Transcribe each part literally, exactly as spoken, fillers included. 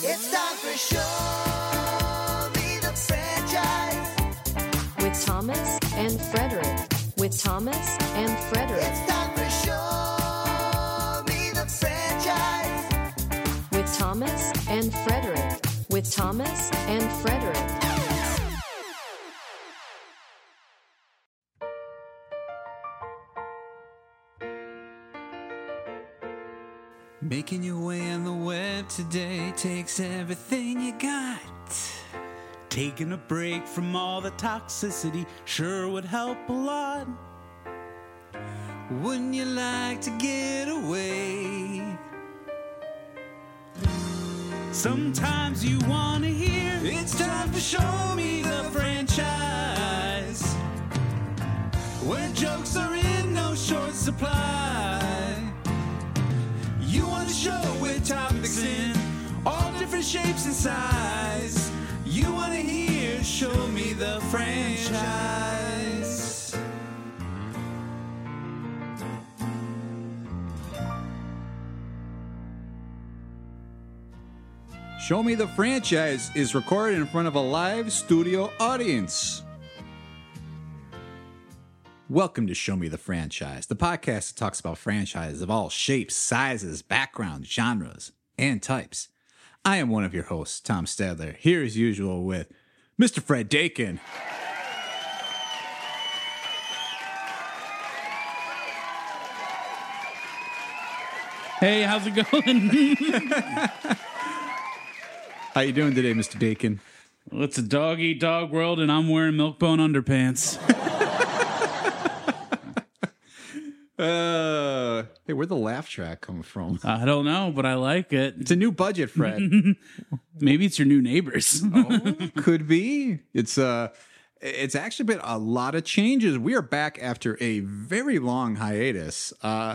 It's time for Show Me the Franchise with Thomas and Frederick. With Thomas and Frederick. It's time for Show Me the Franchise with Thomas and Frederick. With Thomas and Frederick. Making your way on the web today takes everything you got. Taking a break from all the toxicity sure would help a lot. Wouldn't you like to get away? Sometimes you want to hear it's time to show me the franchise, where jokes are in no short supply. You want a show with topics in all different shapes and size. You want to hear Show Me the Franchise. Show Me the Franchise is recorded in front of a live studio audience. Welcome to Show Me the Franchise, the podcast that talks about franchises of all shapes, sizes, backgrounds, genres, and types. I am one of your hosts, Tom Stadler, here as usual with Mister Fred Dakin. Hey, how's it going? How you doing today, Mister Dakin? Well, it's a dog-eat-dog world, and I'm wearing Milk-Bone underpants. Uh, hey, where'd the laugh track come from? I don't know, but I like it. It's a new budget, Fred. Maybe it's your new neighbors. Oh, could be. It's uh, it's actually been a lot of changes. We are back after a very long hiatus. Uh,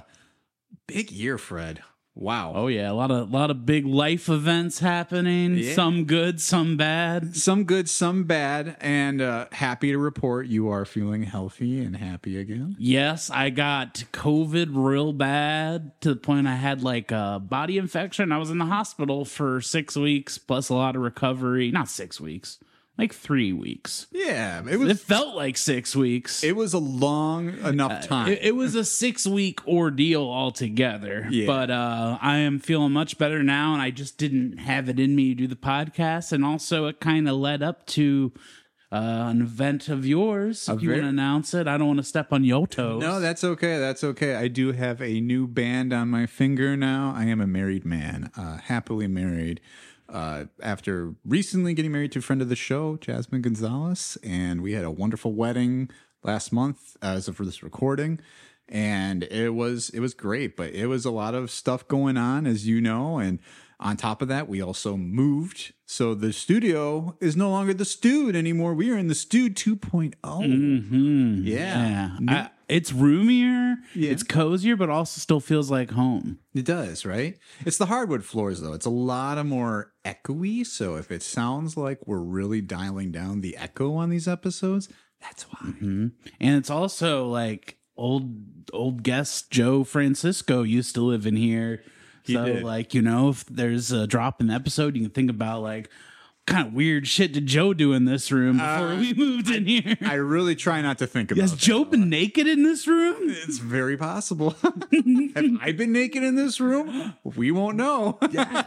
big year, Fred. Wow. Oh yeah, a lot of lot of big life events happening. Yeah. Some good, some bad. Some good, some bad, and uh, happy to report you are feeling healthy and happy again. Yes, I got COVID real bad to the point I had like a body infection. I was in the hospital for six weeks plus a lot of recovery. Not six weeks, like three weeks. Yeah, it was. It felt like six weeks. It was a long enough time. It, it was a six-week ordeal altogether, Yeah. but uh, I am feeling much better now, and I just didn't have it in me to do the podcast, and also it kind of led up to uh, an event of yours. A If you very- want to announce it, I don't want to step on your toes. No, that's okay. That's okay. I do have a new band on my finger now. I am a married man, uh, happily married. Uh, after recently getting married to a friend of the show, Jasmine Gonzalez, and we had a wonderful wedding last month as of this recording, and it was it was great. But it was a lot of stuff going on, as you know, and on top of that, we also moved. So the studio is no longer the Stewed anymore. We are in the Stewed two point oh. Mm-hmm. Yeah. Yeah. I, it's roomier, Yeah. it's cozier, but also still feels like home. It does, right? It's the hardwood floors, though. It's a lot of more echoey. So if it sounds like we're really dialing down the echo on these episodes, that's why. Mm-hmm. And it's also like old old guest Joe Francisco used to live in here. He So did. like, you know, if there's a drop in the episode, you can think about like what kind of weird shit did Joe do in this room before Uh, we moved in here? I really try not to think about Has that. Joe been naked in this room? It's very possible. Have I been naked in this room? We won't know.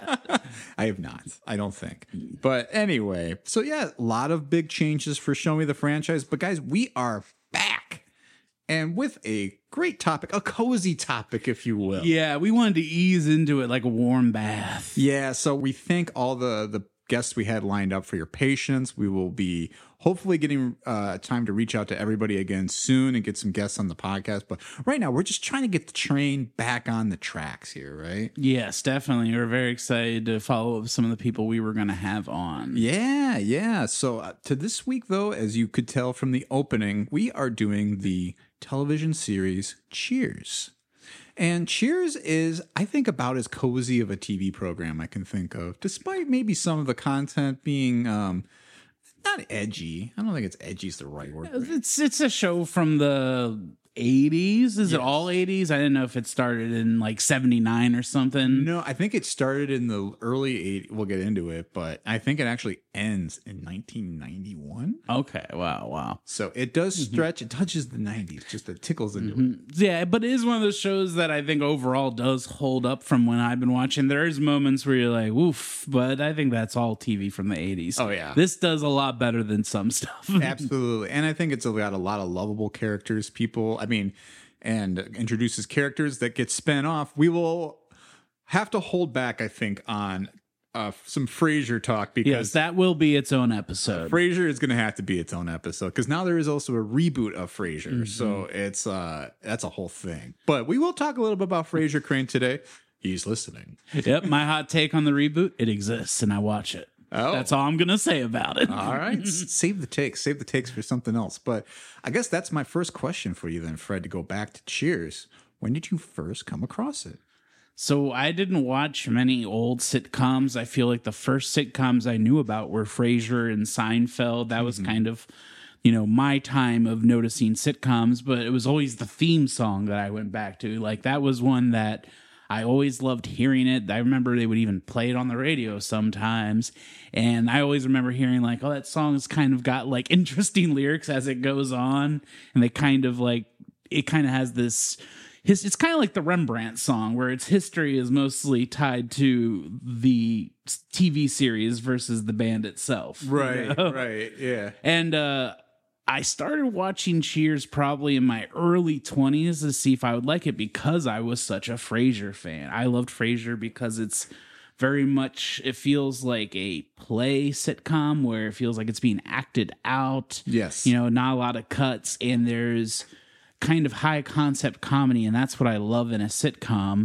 I have not. I don't think. But anyway, so yeah, a lot of big changes for Show Me the Franchise. But guys, we are back. And with a great topic, a cozy topic, if you will. Yeah, we wanted to ease into it like a warm bath. Yeah, so we thank all the the guests we had lined up for your patience. We will be hopefully getting uh, time to reach out to everybody again soon and get some guests on the podcast. But right now, we're just trying to get the train back on the tracks here, right? Yes, definitely. We're very excited to follow up with some of the people we were going to have on. Yeah, yeah. So uh, to this week, though, as you could tell from the opening, we are doing the television series Cheers. And Cheers is, I think, about as cozy of a T V program I can think of, despite maybe some of the content being um, not edgy. I don't think it's edgy is the right word. It's it's a show from the eighties. Is it Yes. all eighties? I didn't know if it started in like seventy-nine or something. No, I think it started in the early eighties. We'll get into it, but I think it actually ends in nineteen ninety-one. Okay. Wow. Wow. So it does stretch. It touches the nineties, just it tickles into it. Yeah, but it is one of those shows that I think overall does hold up from when I've been watching. There is moments where you're like, woof, but I think that's all T V from the eighties. Oh, yeah. This does a lot better than some stuff. Absolutely. And I think it's got a lot of lovable characters, people. I mean, and introduces characters that get spun off. We will have to hold back, I think, on uh, some Frasier talk because Yes, that will be its own episode. Frasier is going to have to be its own episode because now there is also a reboot of Frasier. So it's uh, that's a whole thing. But we will talk a little bit about Frasier Crane today. He's listening. Yep, my hot take on the reboot, it exists and I watch it. Oh. That's all I'm going to say about it. All right. S- Save the takes. Save the takes for something else. But I guess that's my first question for you then, Fred, to go back to Cheers. When did you first come across it? So I didn't watch many old sitcoms. I feel like the first sitcoms I knew about were Frasier and Seinfeld. That was kind of, you know, my time of noticing sitcoms, but it was always the theme song that I went back to. Like that was one that I always loved hearing it. I remember they would even play it on the radio sometimes. And I always remember hearing like, oh, that song's kind of got like interesting lyrics as it goes on. And they kind of like, it kind of has this, his, it's kind of like the Rembrandt song where its history is mostly tied to the T V series versus the band itself. you know? right. Yeah. And uh, I started watching Cheers probably in my early twenties to see if I would like it because I was such a Frasier fan. I loved Frasier because it's very much, it feels like a play sitcom where it feels like it's being acted out. Yes. You know, not a lot of cuts, and there's kind of high concept comedy, and that's what I love in a sitcom.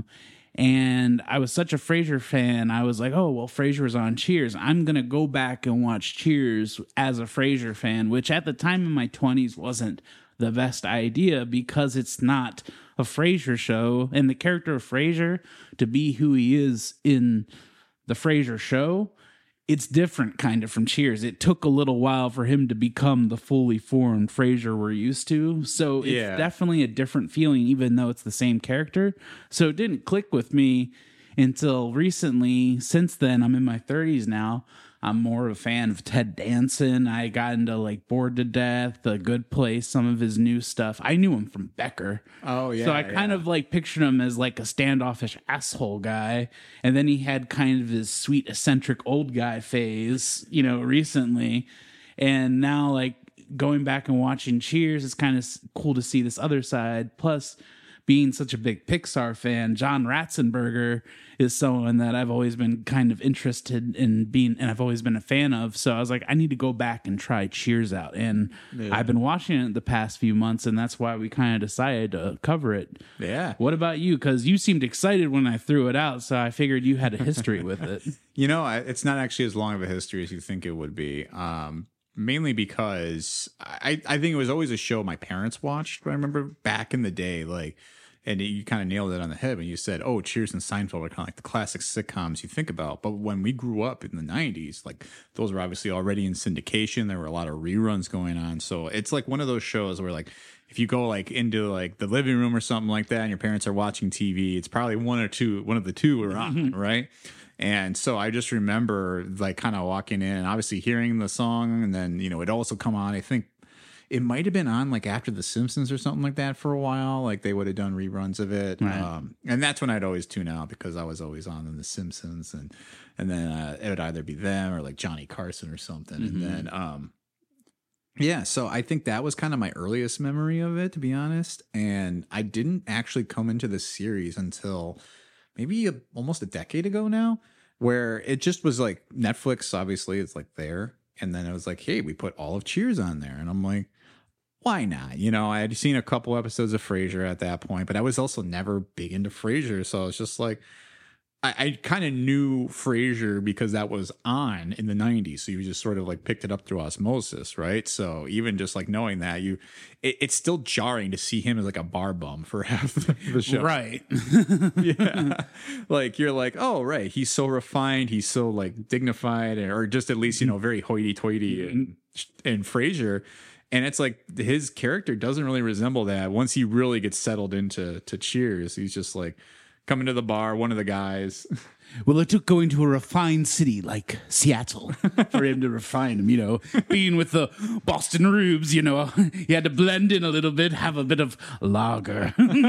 And I was such a Frasier fan, I was like, oh, well, Frasier was on Cheers. I'm going to go back and watch Cheers as a Frasier fan, which at the time in my twenties wasn't the best idea because it's not a Frasier show. And the character of Frasier, to be who he is in the Frasier show, it's different kind of from Cheers. It took a little while for him to become the fully formed Frasier we're used to. So it's Yeah. definitely a different feeling, even though it's the same character. So it didn't click with me until recently. Since then, I'm in my thirties now. I'm more of a fan of Ted Danson. I got into like Bored to Death, The Good Place, some of his new stuff. I knew him from Becker. Oh, yeah. So I kind yeah. of like pictured him as like a standoffish asshole guy. And then he had kind of his sweet eccentric old guy phase, you know, recently. And now like going back and watching Cheers, it's kind of cool to see this other side. Plus, being such a big Pixar fan, John Ratzenberger is someone that I've always been kind of interested in being, and I've always been a fan of. So I was like, I need to go back and try Cheers out. And I've been watching it the past few months, and that's why we kind of decided to cover it. Yeah. What about you? Because you seemed excited when I threw it out, so I figured you had a history with it. You know, I- it's not actually as long of a history as you think it would be. Um, mainly because I, I think it was always a show my parents watched. I remember back in the day, like, and you kind of nailed it on the head when you said, oh, Cheers and Seinfeld are kind of like the classic sitcoms you think about. But when we grew up in the nineties, like those were obviously already in syndication. There were a lot of reruns going on. So it's like one of those shows where like if you go like into like the living room or something like that and your parents are watching T V, it's probably one or two, one of the two are on, right? And so I just remember like kind of walking in and obviously hearing the song, and then, you know, it also come on, I think it might have been on like after The Simpsons or something like that for a while. Like they would have done reruns of it. Right. Um, and that's when I'd always tune out because I was always on in The Simpsons, and, and then uh, it would either be them or like Johnny Carson or something. Mm-hmm. And then, um, yeah, so I think that was kind of my earliest memory of it, to be honest. And I didn't actually come into the series until maybe a, almost a decade ago now, where it just was like Netflix, obviously, it's like there. And then it was like, hey, we put all of Cheers on there. And I'm like, why not? You know, I had seen a couple episodes of Frasier at that point, but I was also never big into Frasier. So I was just like, I, I kind of knew Frasier because that was on in the nineties. So you just sort of like picked it up through osmosis, right? So even just like knowing that, you, it, it's still jarring to see him as like a bar bum for half the show. Right. Yeah. Like you're like, oh, right. He's so refined. He's so like dignified, or just at least, you know, very hoity toity in, in Frasier. And it's like his character doesn't really resemble that. Once he really gets settled into to Cheers, he's just like coming to the bar, one of the guys. Well, it took going to a refined city like Seattle for him to refine him, you know, being with the Boston Rubes, you know, he had to blend in a little bit, have a bit of lager.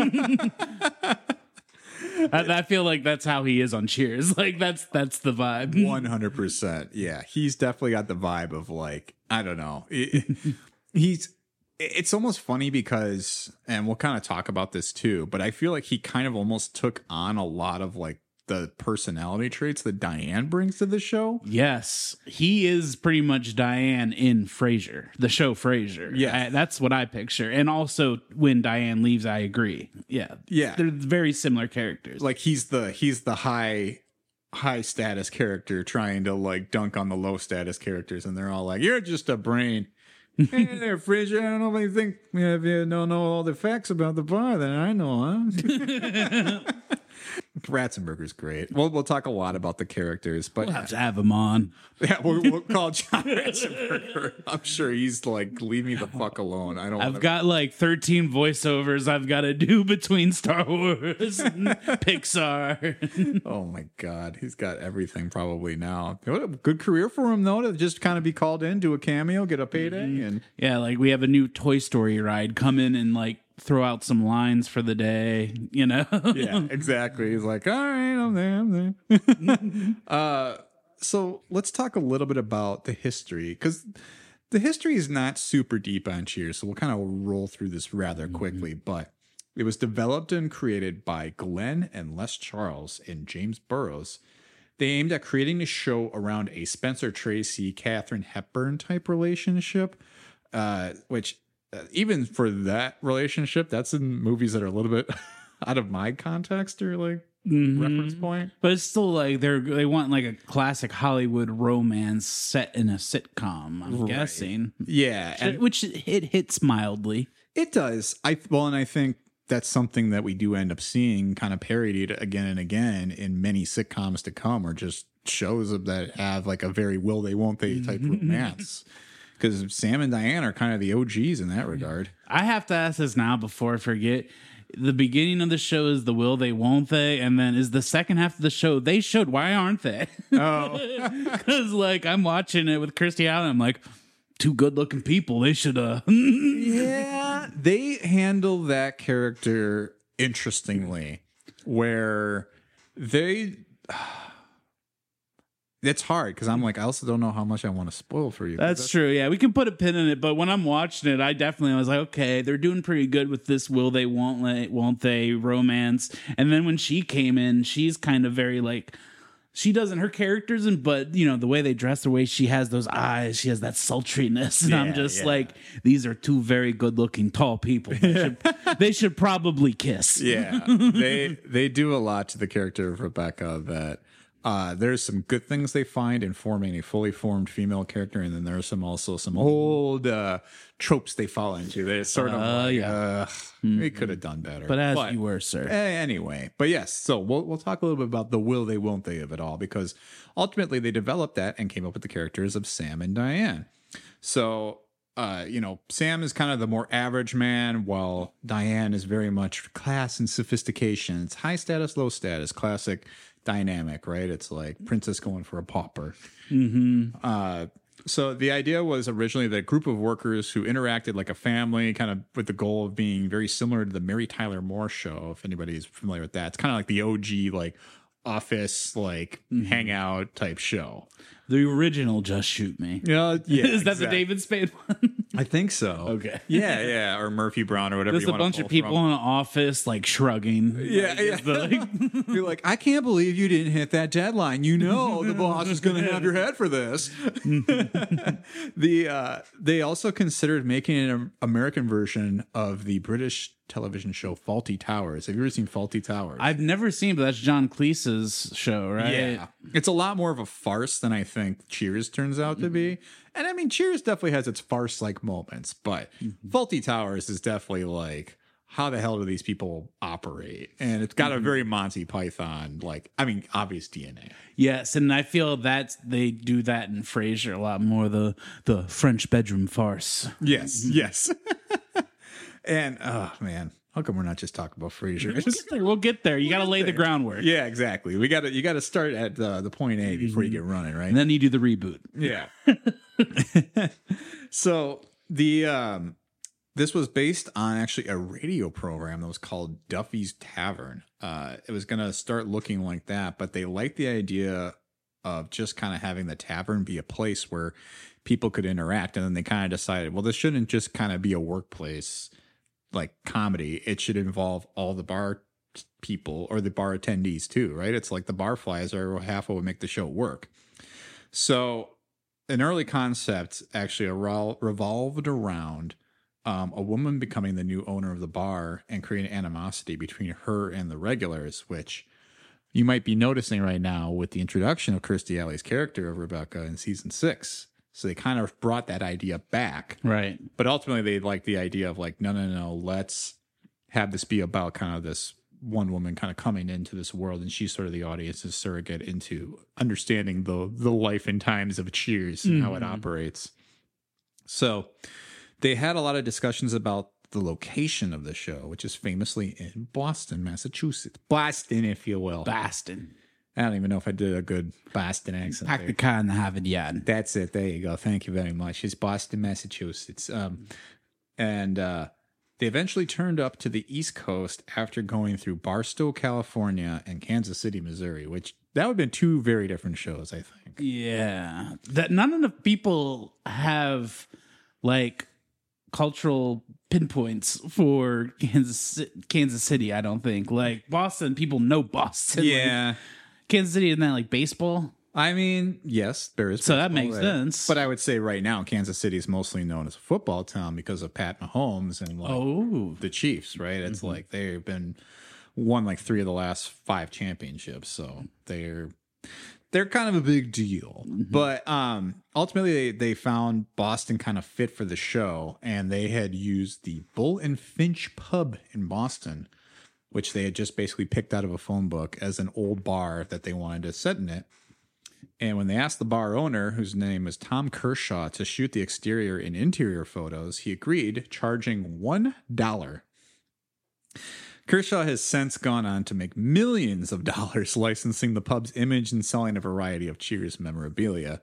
I, I feel like that's how he is on Cheers. Like that's that's the vibe. one hundred percent. Yeah, he's definitely got the vibe of like, I don't know. It- he's it's almost funny because, and we'll kind of talk about this too, but I feel like he kind of almost took on a lot of like the personality traits that Diane brings to the show. Yes, he is pretty much Diane in Frasier, the show Frasier. Yeah. I- that's what I picture. And also when Diane leaves, I agree. Yeah. Yeah. They're very similar characters. Like he's the he's the high high status character trying to like dunk on the low status characters, and they're all like, "You're just a brain." Hey there, Fraser. I don't know if you think if you don't know all the facts about the bar, then I know, huh? Ratzenberger's great. We'll we'll talk a lot about the characters, but We'll have to have him on. yeah, we'll, we'll call John Ratzenberger. I'm sure he's like, leave me the fuck alone. I don't. I've wanna... got like thirteen voiceovers I've got to do between Star Wars and Pixar. Oh my god, he's got everything probably now. What a good career for him though, to just kind of be called in, do a cameo, get a payday, and Yeah, like we have a new Toy Story ride come in and like throw out some lines for the day, you know? yeah, exactly. He's like, all right, I'm there, I'm there. uh, so let's talk a little bit about the history, because the history is not super deep on Cheers, so we'll kind of roll through this rather quickly. But it was developed and created by Glenn and Les Charles and James Burrows. They aimed at creating a show around a Spencer Tracy, Katharine Hepburn type relationship, uh, which uh, even for that relationship, that's in movies that are a little bit out of my context or like reference point. But it's still like they're they want like a classic Hollywood romance set in a sitcom, I'm Right. guessing. Yeah, and Which it hits mildly. it does. I well, and I think that's something that we do end up seeing kind of parodied again and again in many sitcoms to come, or just shows that have like a very will they won't they type romance. Because Sam and Diane are kind of the O Gs in that regard. I have to ask this now before I forget. The beginning of the show is the will they, won't they, and then is the second half of the show they should. Why aren't they? Oh, Because like I'm watching it with Kirstie Allen, I'm like, two good-looking people. They should. uh yeah. They handle that character interestingly, where they. It's hard because I'm like, I also don't know how much I want to spoil for you. That's true. Yeah, we can put a pin in it. But when I'm watching it, I definitely was like, okay, they're doing pretty good with this. Will they? Won't they? Won't they? Romance. And then when she came in, she's kind of very like. She doesn't, her characters, and but you know the way they dress, the way she has those eyes, she has that sultriness, and I'm Yeah, just yeah. like, these are two very good-looking tall people. They should, they should probably kiss. Yeah, they they do a lot to the character of Rebecca that uh, there's some good things they find in forming a fully formed female character, and then there's some also some old uh, tropes they fall into. They're sort of Uh, like, yeah. uh, we could have done better. But as you were, sir. Eh, anyway, but yes, so we'll we'll talk a little bit about the will they won't they of it all, because ultimately they developed that and came up with the characters of Sam and Diane. So uh, you know, Sam is kind of the more average man, while Diane is very much class and sophistication. It's high status, low status, classic dynamic, right? It's like princess going for a pauper. Mm-hmm. Uh, so the idea was originally that a group of workers who interacted like a family, kind of with the goal of being very similar to the Mary Tyler Moore Show, if anybody's familiar with that. It's kind of like the O G, like office, like hangout type show. The original Just Shoot Me. Yeah, yeah. Is that exactly. the David Spade one? I think so. Okay. Yeah, yeah, or Murphy Brown or whatever. There's you a wanna bunch pull of people from. in an office like shrugging. Yeah, Like, yeah. is the, like, You're like, I can't believe you didn't hit that deadline. You know the boss is going to have your head for this. the uh, they also considered making an American version of the British television show Faulty Towers. Have you ever seen Faulty Towers? I've never seen, but that's John Cleese's show, right? Yeah, it's a lot more of a farce than I think Cheers turns out to be. And I mean, Cheers definitely has its farce-like moments, but Faulty Towers is definitely like how the hell do these people operate? And it's got a very Monty Python, like, I mean, obvious D N A. Yes, and I feel that they do that in Frasier a lot more, the the French bedroom farce. Yes, yes. And, oh, man, how come we're not just talking about Frasier? We'll get there. We'll get there. You got to lay the groundwork. Yeah, exactly. We got to you got to start at uh, the point A before you get running, right? And then you do the reboot. Yeah. So the um, this was based on actually a radio program that was called Duffy's Tavern. Uh, it was going to start looking like that, but they liked the idea of just kind of having the tavern be a place where people could interact, and then they kind of decided, well, this shouldn't just kind of be a workplace like comedy. It should involve all the bar people or the bar attendees too, right? It's like the barflies are half of what make the show work. So an early concept actually revol- revolved around um, a woman becoming the new owner of the bar and creating animosity between her and the regulars, which you might be noticing right now with the introduction of Kirstie Alley's character of Rebecca in season six. So they kind of brought that idea back. Right. But ultimately they liked the idea of like, no, no, no, let's have this be about kind of this one woman kind of coming into this world, and she's sort of the audience's surrogate into understanding the the life and times of Cheers and how it operates. So they had a lot of discussions about the location of the show, which is famously in Boston, Massachusetts. Boston, if you will. Boston. I don't even know if I did a good Boston accent. Pack there. the car and have it yet. That's it. There you go. Thank you very much. It's Boston, Massachusetts. Um, and uh, they eventually turned up to the East Coast after going through Barstow, California, and Kansas City, Missouri, which that would have been two very different shows, I think. Yeah. That none of the people have like cultural pinpoints for Kansas Kansas City, I don't think. Like Boston, people know Boston. Like, Kansas City, isn't that like baseball? I mean, yes, there is. So that baseball makes there. sense. But I would say right now, Kansas City is mostly known as a football town because of Pat Mahomes and like Oh. the Chiefs, right? It's like they've been won like three of the last five championships, so they're they're kind of a big deal. But um, ultimately, they, they found Boston kind of fit for the show, and they had used the Bull and Finch pub in Boston, which they had just basically picked out of a phone book as an old bar that they wanted to set in it. And when they asked the bar owner, whose name was Tom Kershaw, to shoot the exterior and interior photos, he agreed, charging one dollar. Kershaw has since gone on to make millions of dollars licensing the pub's image and selling a variety of Cheers memorabilia.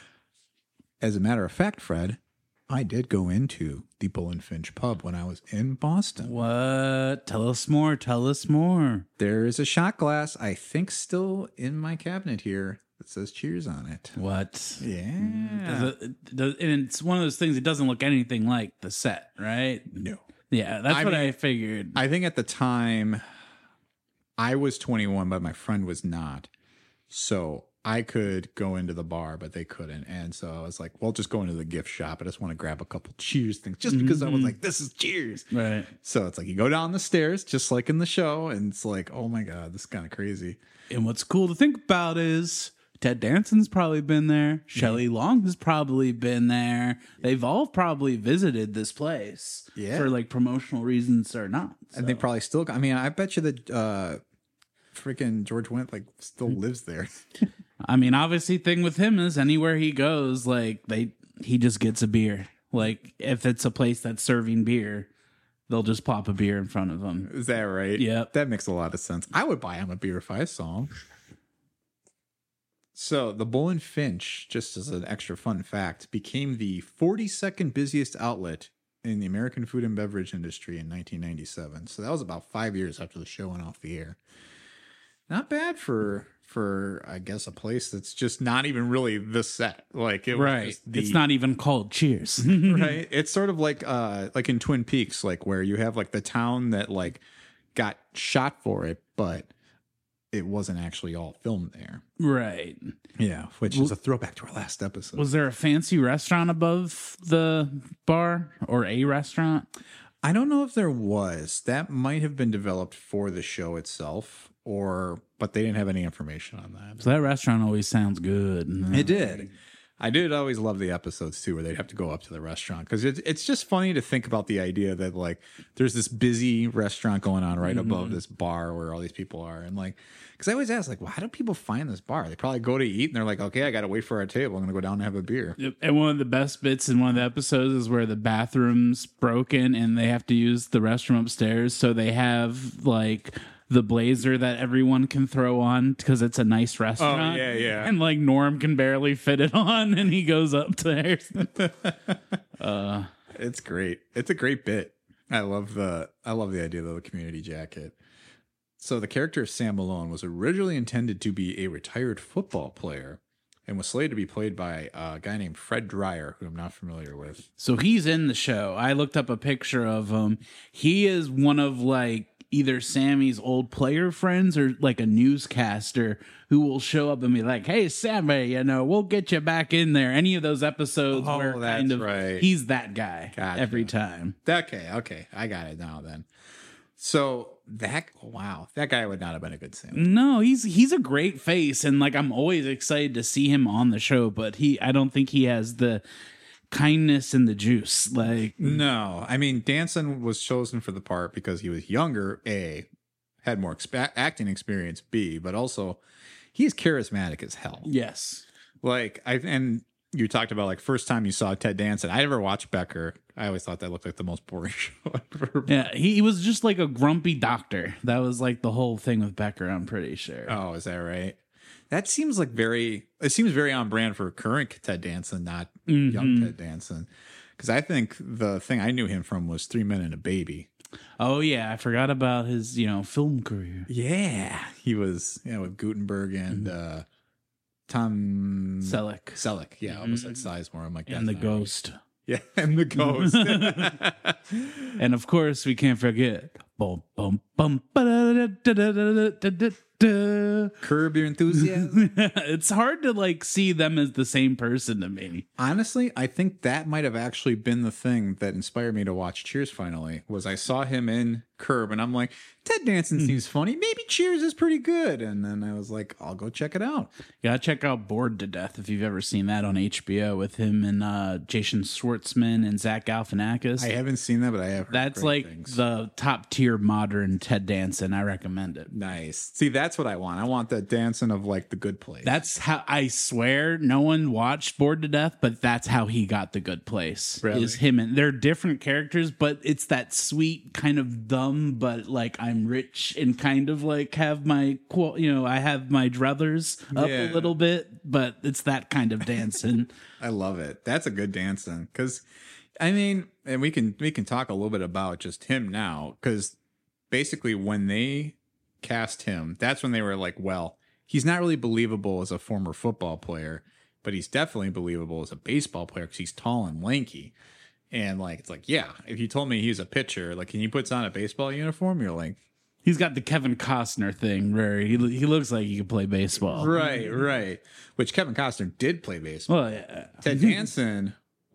As a matter of fact, Fred, I did go into the Bull and Finch pub when I was in Boston. What? Tell us more. Tell us more. There is a shot glass, I think, still in my cabinet here that says Cheers on it. What? Yeah. Does it, does, and it's one of those things, it doesn't look anything like the set, right? No. Yeah, that's I what mean, I figured. I think at the time I was twenty-one, but my friend was not. So I could go into the bar, but they couldn't. And so I was like, well, just go into the gift shop. I just want to grab a couple Cheers things just because I was like, this is Cheers. Right. So it's like you go down the stairs, just like in the show. And it's like, oh my God, this is kind of crazy. And what's cool to think about is Ted Danson's probably been there. Shelley Long has probably been there. They've all probably visited this place Yeah. for like promotional reasons or not. And they probably still, I mean, I bet you that uh, freaking George Wendt like still lives there. I mean, obviously, thing with him is anywhere he goes, like they he just gets a beer. Like if it's a place that's serving beer, they'll just pop a beer in front of him. Is that right? Yep. That makes a lot of sense. I would buy him a beer if I saw him. So the Bull and Finch, just as an extra fun fact, became the forty-second busiest outlet in the American food and beverage industry in nineteen ninety-seven. So that was about five years after the show went off the air. Not bad for, for I guess, a place that's just not even really the set. Like it was Right. just the, It's not even called Cheers. right. It's sort of like uh like in Twin Peaks, like where you have like the town that like got shot for it, but it wasn't actually all filmed there. Right. Yeah, which is a throwback to our last episode. Was there a fancy restaurant above the bar or a restaurant? I don't know if there was. That might have been developed for the show itself, or but they didn't have any information on that. So that restaurant always sounds good. It did. I did always love the episodes too, where they'd have to go up to the restaurant because it's it's just funny to think about the idea that like there's this busy restaurant going on right Mm-hmm. above this bar where all these people are, and like because I always ask like, well, how do people find this bar? They probably go to eat and they're like, okay, I got to wait for our table. I'm gonna go down and have a beer. Yep. And one of the best bits in one of the episodes is where the bathroom's broken and they have to use the restroom upstairs. So they have like the blazer that everyone can throw on because it's a nice restaurant. yeah, yeah. And like Norm can barely fit it on and he goes up there. It's great. It's a great bit. I love the I love the idea of the community jacket. So the character of Sam Malone was originally intended to be a retired football player and was slated to be played by a guy named Fred Dreyer, who I'm not familiar with. So he's in the show. I looked up a picture of him. He is one of like either Sammy's old player friends or like a newscaster who will show up and be like, "Hey, Sammy, you know, we'll get you back in there." Any of those episodes Oh, where that's kind of right. he's that guy Gotcha. every time. Okay, okay. I got it now then. So that wow, that guy would not have been a good Sam. No, he's he's a great face, and like I'm always excited to see him on the show. But he, I don't think he has the kindness and the juice. Like, No, I mean Danson was chosen for the part because he was younger. A had more exp- acting experience. B, but also he's charismatic as hell. yes, Like I and you talked about like first time you saw Ted Danson. I never watched Becker. I always thought that looked like the most boring show ever. yeah, he, he was just like a grumpy doctor. That was like the whole thing with Becker. I'm pretty sure. Oh, is that right? That seems like very. It seems very on brand for current Ted Danson, not young Ted Danson. Because I think the thing I knew him from was Three Men and a Baby. Oh yeah, I forgot about his you know film career. Yeah, he was yeah with Gutenberg and uh, Tom Selleck Selleck. Yeah, I almost said Sizemore. I'm like and the that's not right. Ghost, Yeah, and the Ghost. and of course we can't forget. Bum, bum, bum, ba-da-da-da-da-da-da-da-da. Curb Your Enthusiasm. It's hard to like see them as the same person to me. Honestly, I think that might have actually been the thing that inspired me to watch Cheers finally, was I saw him in Curb and I'm like, Ted Danson seems funny. Maybe Cheers is pretty good. And then I was like, I'll go check it out. You gotta check out Bored to Death if you've ever seen that on H B O with him and uh, Jason Schwartzman and Zach Galifianakis. I haven't seen that, but I have heard That's great like things. the top tier modern Ted Danson. I recommend it. Nice. See, that's what I want. I want that Danson of like The Good Place. That's how I swear no one watched Bored to Death, but that's how he got The Good Place. Really? Is him and they're different characters, but it's that sweet kind of dumb, but like I'm rich and kind of like have my qual- you know I have my druthers up Yeah. a little bit, but it's that kind of dancing. I love it. That's a good Danson. Because, I mean, and we can we can talk a little bit about just him now. Because basically, when they cast him, that's when they were like, well, he's not really believable as a former football player, but he's definitely believable as a baseball player because he's tall and lanky. And like, it's like, yeah, if you told me he's a pitcher, like, and he puts on a baseball uniform, you're like, He's got the Kevin Costner thing where he he looks like he could play baseball. right, right. Which Kevin Costner did play baseball. Well, yeah. Ted Danson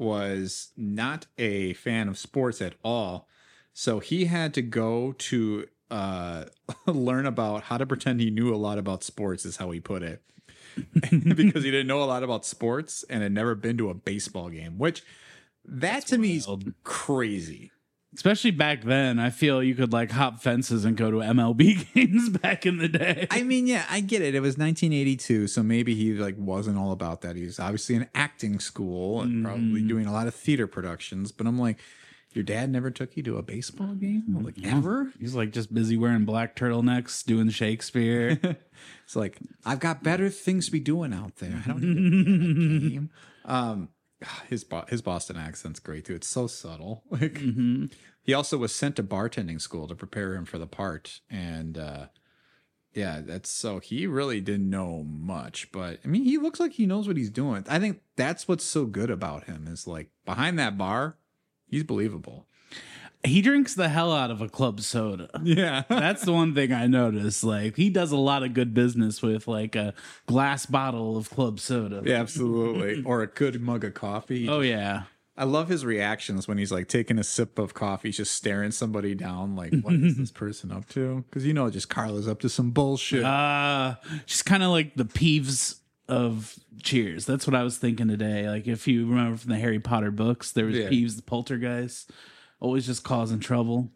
was not a fan of sports at all. So he had to go to uh, learn about how to pretend he knew a lot about sports, is how he put it. Because he didn't know a lot about sports and had never been to a baseball game, which that to me is crazy. Especially back then, I feel you could like hop fences and go to M L B games back in the day. I mean, yeah, I get it. It was nineteen eighty-two, so maybe he like wasn't all about that. He was obviously in acting school and probably doing a lot of theater productions. But I'm like, your dad never took you to a baseball game, like ever? He's like just busy wearing black turtlenecks, doing Shakespeare. It's like, I've got better things to be doing out there. I don't need to be at that game. Um, his Bo- his Boston accent's great too. It's so subtle. Like, he also was sent to bartending school to prepare him for the part, and uh, yeah, that's so he really didn't know much. But I mean, he looks like he knows what he's doing. I think that's what's so good about him is like behind that bar, he's believable. He drinks the hell out of a club soda. Yeah. That's the one thing I noticed. Like he does a lot of good business with like a glass bottle of club soda. Yeah, absolutely. Or a good mug of coffee. Oh yeah. I love his reactions when he's like taking a sip of coffee, he's just staring somebody down. Like, what is this person up to? Because you know, just Carla's up to some bullshit. Uh she's kind of like the Peeves of Cheers. That's what I was thinking today. Like, if you remember from the Harry Potter books, there was Yeah. Peeves the poltergeist, always just causing trouble.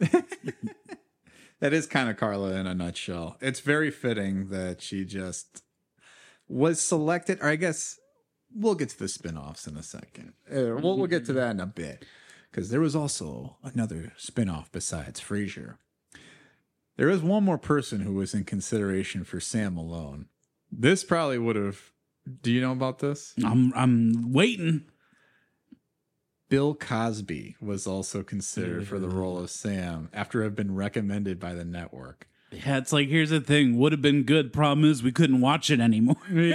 That is kind of Carla in a nutshell. It's very fitting that she just was selected, or I guess we'll get to the spin-offs in a second. Uh, we'll, we'll get to that in a bit, because there was also another spin-off besides Frasier. There is one more person who was in consideration for Sam Malone. This probably would have... Do you know about this? I'm I'm waiting. Bill Cosby was also considered for the role of Sam after having been recommended by the network. Yeah, it's like, here's the thing. Would have been good. Problem is, we couldn't watch it anymore.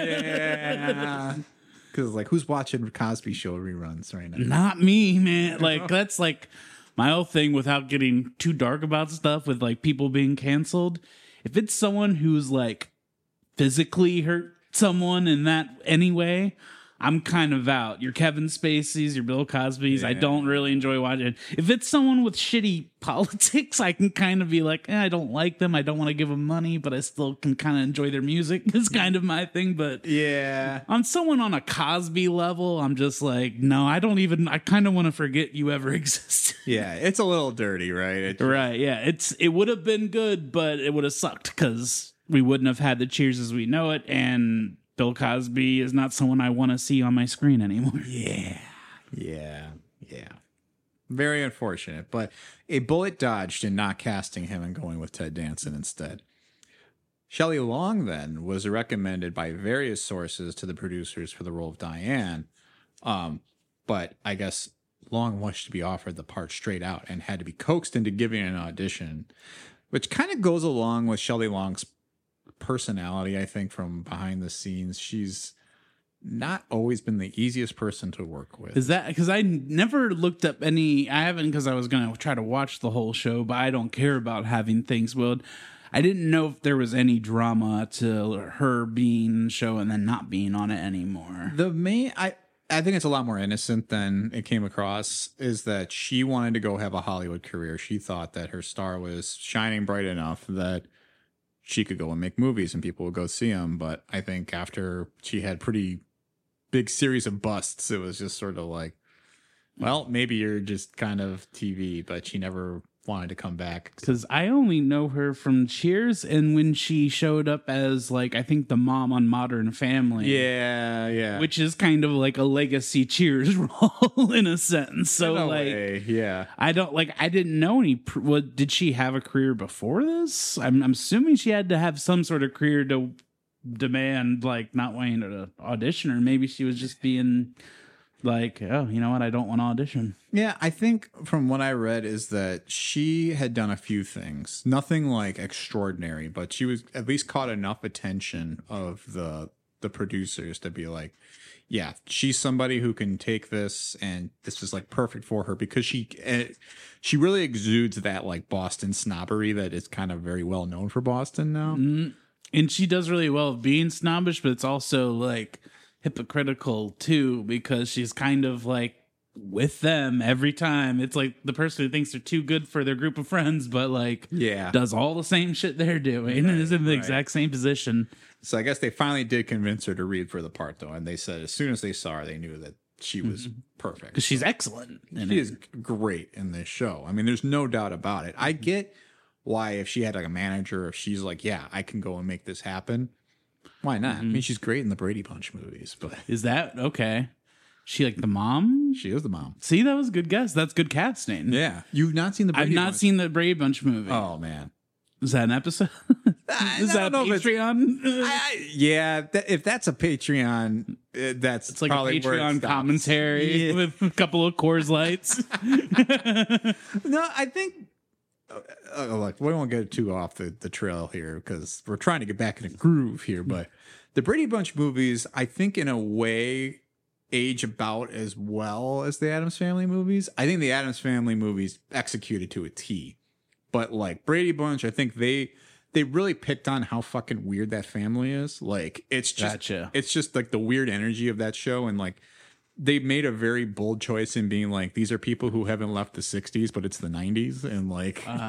Yeah. Because, like, who's watching Cosby Show reruns right now? Not me, man. Like, that's like my whole thing without getting too dark about stuff with like people being canceled. If it's someone who's like physically hurt someone in that anyway, I'm kind of out. Your Kevin Spacey's, your Bill Cosby's, I Yeah. don't really enjoy watching it. If it's someone with shitty politics, I can kind of be like, eh, I don't like them. I don't want to give them money, but I still can kind of enjoy their music. It's kind of my thing. But Yeah. on someone on a Cosby level, I'm just like, no, I don't even, I kind of want to forget you ever existed. Yeah, it's a little dirty, right? It, Right, yeah. It's it would have been good, but it would have sucked because we wouldn't have had the Cheers as we know it, and Bill Cosby is not someone I want to see on my screen anymore. Yeah. Yeah. Yeah. Very unfortunate, but a bullet dodged in not casting him and going with Ted Danson instead. Shelley Long then was recommended by various sources to the producers for the role of Diane, um, but I guess Long wished to be offered the part straight out and had to be coaxed into giving an audition, which kind of goes along with Shelley Long's personality. I think from behind the scenes, she's not always been the easiest person to work with. Is that because I never looked up any? I haven't because I was going to try to watch the whole show, but I don't care about having things willed. I didn't know if there was any drama to her being in the show and then not being on it anymore. The main, I, I think it's a lot more innocent than it came across, is that she wanted to go have a Hollywood career. She thought that her star was shining bright enough that she could go and make movies and people would go see them. But I think after she had pretty big series of busts, it was just sort of like, well, maybe you're just kind of T V, but she never wanted to come back. Because I only know her from Cheers and when she showed up as, like, I think the mom on Modern Family. Yeah, yeah. Which is kind of like a legacy Cheers role in a sense. So, In a like, way, yeah. I don't, like, I didn't know any, pr- what, did she have a career before this? I'm, I'm assuming she had to have some sort of career to demand, like, not wanting to audition, or maybe she was just being like, oh, you know what, I don't want to audition. Yeah, I think from what I read is that she had done a few things, nothing like extraordinary, but she was at least caught enough attention of the the producers to be like, yeah, she's somebody who can take this, and this is like perfect for her, because she uh, she really exudes that like Boston snobbery that is kind of very well known for Boston now. Mm, and she does really well of being snobbish, but it's also like hypocritical too, because she's kind of like with them every time. It's like the person who thinks they're too good for their group of friends, but like Yeah. does all the same shit they're doing and is in the right. exact same position. So I guess they finally did convince her to read for the part, though, and they said as soon as they saw her, they knew that she was perfect. Because she's excellent. in She it. is great in this show. I mean, there's no doubt about it. I get why if she had like a manager, if she's like, yeah, I can go and make this happen, why not? I mean, she's great in the Brady Bunch movies, but Is that okay? She like the mom? she is the mom. See, that was a good guess. That's good casting. Yeah, you've not seen the Brady I've not Bunch? seen the Brady Bunch movie. Oh man, Is that an episode? Is I that a don't know if it's- Patreon? I, yeah, that, if that's a Patreon, uh, that's It's like probably a where it Patreon stops. commentary Yeah. with a couple of Coors Lights. No, I think. Uh, uh, look, we won't get too off the, the trail here because we're trying to get back in a groove here. But the Brady Bunch movies, I think, in a way, age about as well as the Addams Family movies. I think the Addams Family movies executed to a T. But like Brady Bunch, I think they they really picked on how fucking weird that family is. Like it's just Gotcha. it's just like the weird energy of that show, and like they made a very bold choice in being like, these are people who haven't left the sixties, but it's the nineties, and like Uh,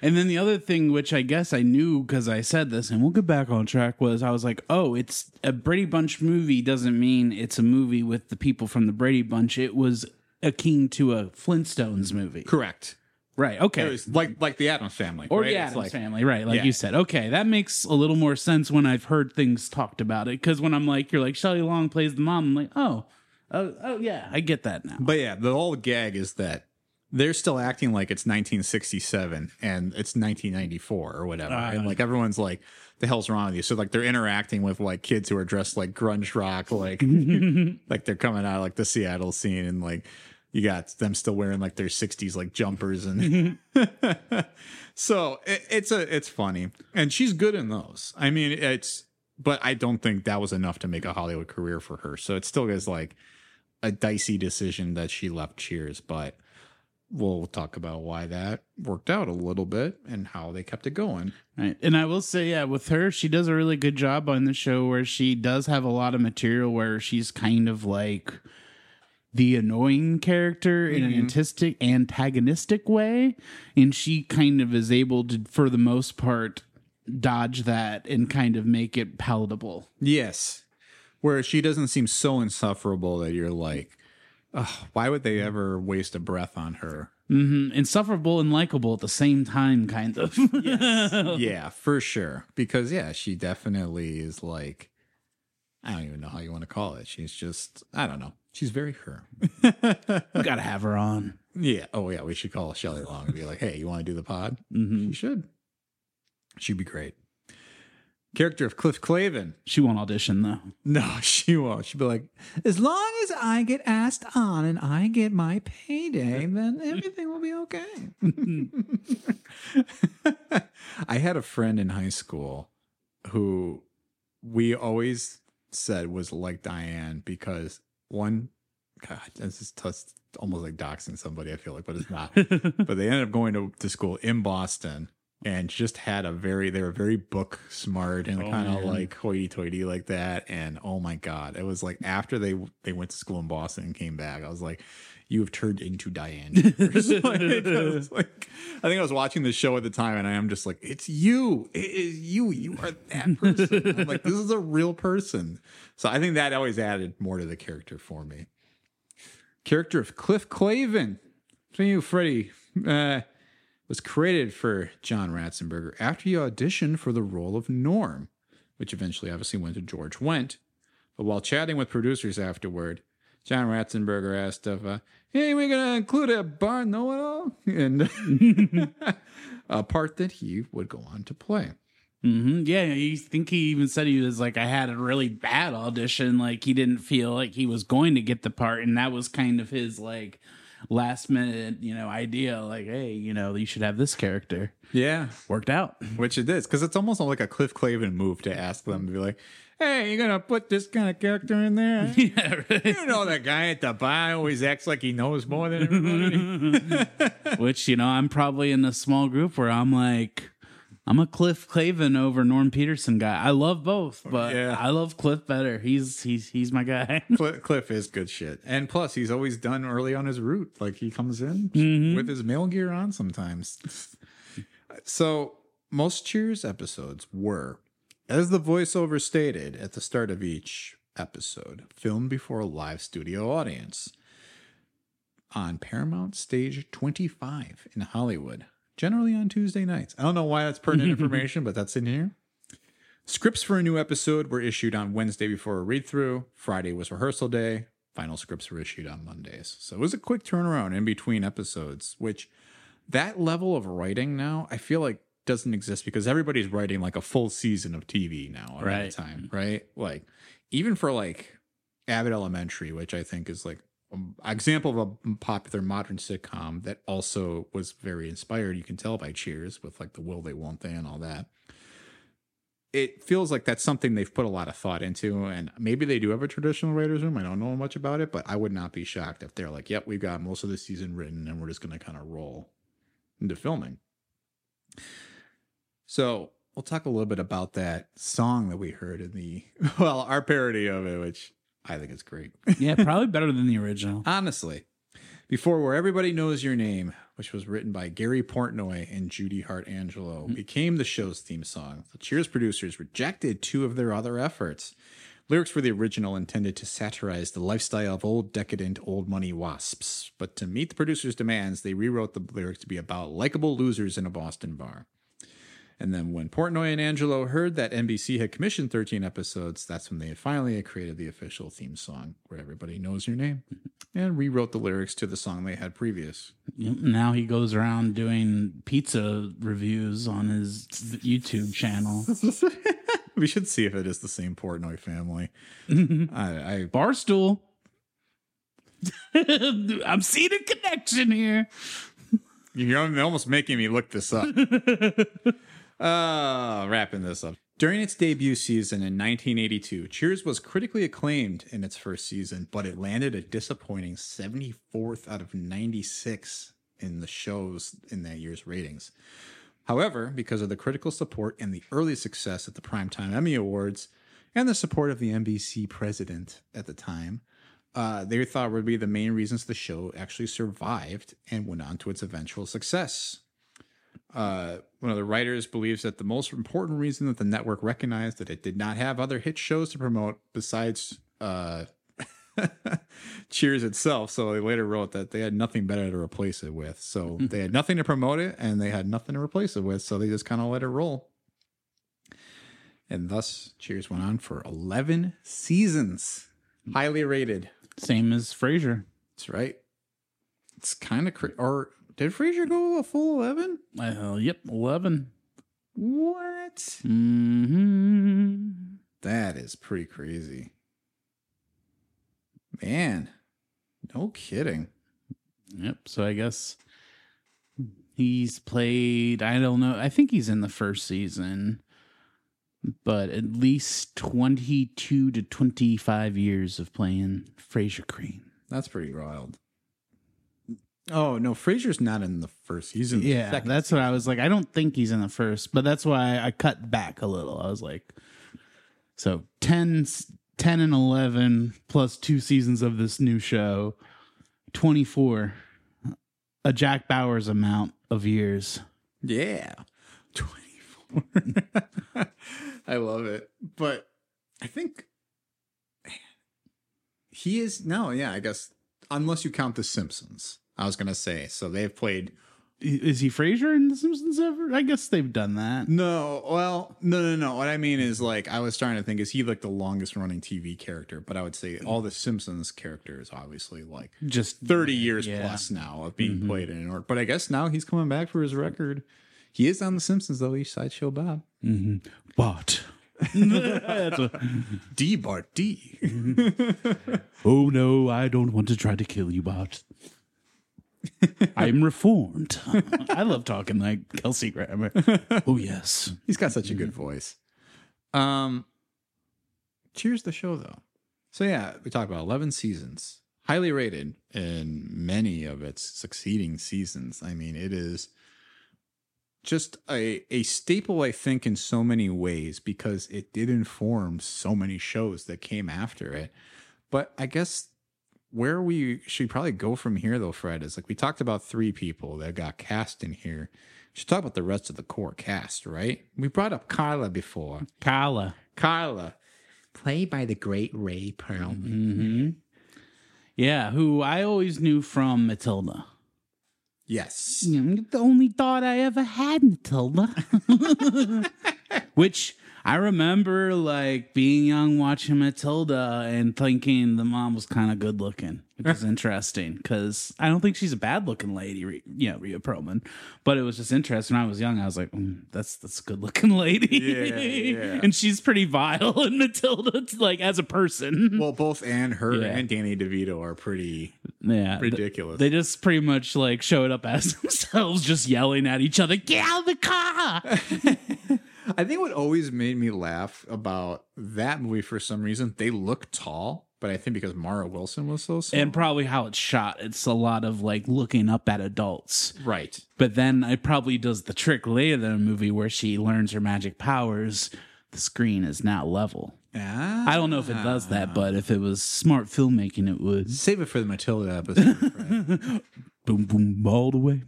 And then the other thing, which I guess I knew because I said this, and we'll get back on track, was I was like, oh, it's a Brady Bunch movie doesn't mean it's a movie with the people from the Brady Bunch. It was akin to a Flintstones movie. Correct. Right. Okay. It was like like the Addams Family. Or right? the It's Addams like- Family, right? Like Yeah. you said. Okay, that makes a little more sense when I've heard things talked about it. Because when I'm like, you're like, Shelley Long plays the mom. I'm like, oh, oh, oh, yeah, I get that now. But yeah, the whole gag is that they're still acting like it's nineteen sixty-seven and it's nineteen ninety-four or whatever. Uh, and like everyone's like, the hell's wrong with you? So like they're interacting with like kids who are dressed like grunge rock, like like they're coming out of like the Seattle scene, and like you got them still wearing like their sixties like jumpers, and so it, it's a it's funny, and she's good in those. I mean, it's but I don't think that was enough to make a Hollywood career for her. So it still is like a dicey decision that she left Cheers, but we'll talk about why that worked out a little bit and how they kept it going. Right. And I will say, yeah, with her, she does a really good job on the show where she does have a lot of material where she's kind of like the annoying character in an antistic, antagonistic way. And she kind of is able to, for the most part, dodge that and kind of make it palatable. Yes. Where she doesn't seem so insufferable that you're like, ugh, why would they ever waste a breath on her? Mm-hmm. Insufferable and likable at the same time, kind of. Yeah, for sure. Because, yeah, she definitely is like, I don't even know how you want to call it. She's just, I don't know. She's very her. You gotta have her on. Yeah. Oh, yeah. We should call Shelley Long and be like, hey, you want to do the pod? Mm-hmm. You should. She'd be great. Character of Cliff Clavin. She won't audition, though. No, she won't. She'll be like, as long as I get asked on and I get my payday, then everything will be okay. I had a friend in high school who we always said was like Diane because one, God, this is tough, almost like doxing somebody, I feel like, but it's not. But they ended up going to, to school in Boston. And just had a very, they were very book smart and Oh, kind of man. like hoity-toity like that. And oh my God, it was like after they they went to school in Boston and came back, I was like, you have turned into Diane. Chambers. Like, I was like, I think I was watching the show at the time, and I am just like, it's you. It is you. You are that person. I'm like, this is a real person. So I think that always added more to the character for me. Character of Cliff Clavin. For you, Freddie. Uh, was created for John Ratzenberger after he auditioned for the role of Norm, which eventually obviously went to George Wendt. But while chatting with producers afterward, John Ratzenberger asked if, uh, hey, we're going to include a bar know-it-all? And a part that he would go on to play. Mm-hmm. Yeah, you think he even said he was like, I had a really bad audition. Like, he didn't feel like he was going to get the part. And that was kind of his, like, last minute, you know, idea. Like, hey, you know, you should have this character. Yeah. Worked out. Which it is, because it's almost like a Cliff Clavin move to ask them to be like, hey, you're going to put this kind of character in there? Yeah, right. You know that guy at the bar always acts like he knows more than everybody. Which, you know, I'm probably in a small group where I'm like, I'm a Cliff Clavin over Norm Peterson guy. I love both, but Yeah. I love Cliff better. He's he's he's my guy. Cliff, Cliff is good shit. And plus, he's always done early on his route. Like, he comes in Mm-hmm. with his mail gear on sometimes. So, most Cheers episodes were, as the voiceover stated at the start of each episode, filmed before a live studio audience on Paramount Stage twenty-five in Hollywood, generally on Tuesday nights. I don't know why that's pertinent information, but that's in here. Scripts for a new episode were issued on Wednesday before a read-through. Friday was rehearsal day. Final scripts were issued on Mondays. So it was a quick turnaround in between episodes, which that level of writing now, I feel like doesn't exist because everybody's writing like a full season of T V now at Right. a time, right? Like, even for like Abbott Elementary, which I think is like an example of a popular modern sitcom that also was very inspired, you can tell by Cheers with like the will they, won't they and all that. It feels like that's something they've put a lot of thought into, and maybe they do have a traditional writer's room. I don't know much about it, but I would not be shocked if they're like, yep, we've got most of the season written and we're just going to kind of roll into filming. So we'll talk a little bit about that song that we heard in the, well, our parody of it, which I think is great. Yeah, probably better than the original. Honestly, before Where Everybody Knows Your Name, which was written by Gary Portnoy and Judy Hart Angelo, became the show's theme song. The Cheers producers rejected two of their other efforts. Lyrics for the original intended to satirize the lifestyle of old, decadent, old money wasps. But to meet the producers' demands, they rewrote the lyrics to be about likable losers in a Boston bar. And then when Portnoy and Angelo heard that N B C had commissioned thirteen episodes, that's when they had finally created the official theme song, Where Everybody Knows Your Name, and rewrote the lyrics to the song they had previous. Yep, now he goes around doing pizza reviews on his YouTube channel. We should see if it is the same Portnoy family. I, I Barstool. I'm seeing a connection here. You're almost making me look this up. Uh, wrapping this up. During its debut season in nineteen eighty-two, Cheers was critically acclaimed in its first season, but it landed a disappointing seventy-fourth out of ninety-six in the show's in that year's ratings. However, because of the critical support and the early success at the Primetime Emmy Awards and the support of the N B C president at the time, uh, they thought would be the main reasons the show actually survived and went on to its eventual success. Uh, one of the writers believes that the most important reason that the network recognized that it did not have other hit shows to promote besides uh, Cheers itself. So they later wrote that they had nothing better to replace it with. So they had nothing to promote it and they had nothing to replace it with. So they just kind of let it roll. And thus, Cheers went on for eleven seasons. Highly rated. Same as Frasier. That's right. It's kind of crazy. Or did Frasier go a full eleven? Uh, yep, eleven. What? Mm-hmm. That is pretty crazy. Man, no kidding. Yep, so I guess he's played, I don't know, I think he's in the first season, but at least twenty-two to twenty-five years of playing Frasier Crane. That's pretty wild. Oh, no, Frasier's not in the first. He's in the Yeah, second. that's what I was like. I don't think he's in the first, but that's why I cut back a little. I was like, so ten, ten and eleven plus two seasons of this new show, twenty-four, a Jack Bauer's amount of years. Yeah. twenty-four. I love it. But I think he is, no, yeah, I guess, unless you count The Simpsons. I was going to say, so they've played. Is he Frasier in The Simpsons ever? I guess they've done that. No, well, no, no, no. What I mean is, like, I was trying to think, is he like the longest running T V character? But I would say all the Simpsons characters, obviously, like Just thirty years yeah. plus now of being played in an orc. But I guess now he's coming back for his record. He is on The Simpsons, though. He's Sideshow Bob. Mm-hmm. Bart. D Bart D. Oh no, I don't want to try to kill you, Bart. I'm reformed. I love talking like Kelsey Grammer. Oh yes. He's got such a good voice. Um, Cheers the show, though. So yeah, we talked about eleven seasons, highly rated in many of its succeeding seasons. I mean, it is just a a staple, I think, in so many ways because it did inform so many shows that came after it. But I guess where we should probably go from here, though, Fred, is like we talked about three people that got cast in here. We should talk about the rest of the core cast, right? We brought up Carla before. Carla. Carla, played by the great Ray Perlman. Mm-hmm. Yeah, who I always knew from Matilda. Yes. The only thought I ever had, Matilda. Which I remember, like, being young watching Matilda and thinking the mom was kind of good looking, which is interesting because I don't think she's a bad looking lady, Re- you know, Rhea Perlman. But it was just interesting. When I was young, I was like, mm, that's that's a good looking lady. Yeah, yeah. And she's pretty vile in Matilda, like, as a person. Well, both Anne, her, Yeah. and Danny DeVito are pretty Yeah, th- ridiculous. They just pretty much like showed up as themselves, just yelling at each other, "Get out of the car!" I think what always made me laugh about that movie for some reason, they look tall, but I think because Mara Wilson was so small. And probably how it's shot, it's a lot of like looking up at adults. Right. But then it probably does the trick later in the movie where she learns her magic powers. The screen is now level. Ah. I don't know if it does that, but if it was smart filmmaking, it would. Save it for the Matilda episode. Fred. Boom, boom, all the way.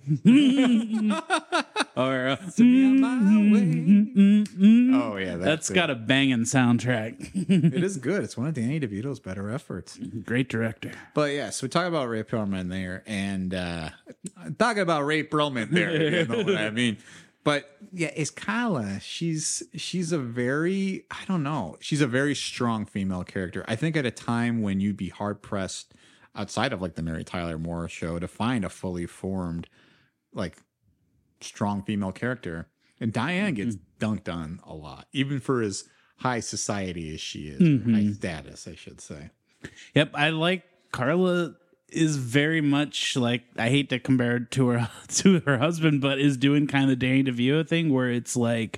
or uh, Me on my way. Oh yeah, that's it. got a banging soundtrack. It is good. It's one of Danny DeVito's better efforts. Great director. But yeah, so we talk about Ray Perlman there, and uh talking about Ray Perlman there. You know what I mean? But yeah, it's Kyla. She's she's a very I don't know. She's a very strong female character. I think at a time when you'd be hard pressed outside of like the Mary Tyler Moore show to find a fully formed, like strong female character. And Diane gets dunked on a lot, even for as high society as she is, Mm-hmm. high status, I should say. Yep, I like Carla is very much like, I hate to compare her to her to her husband, but is doing kind of the Danny DeVito thing where it's like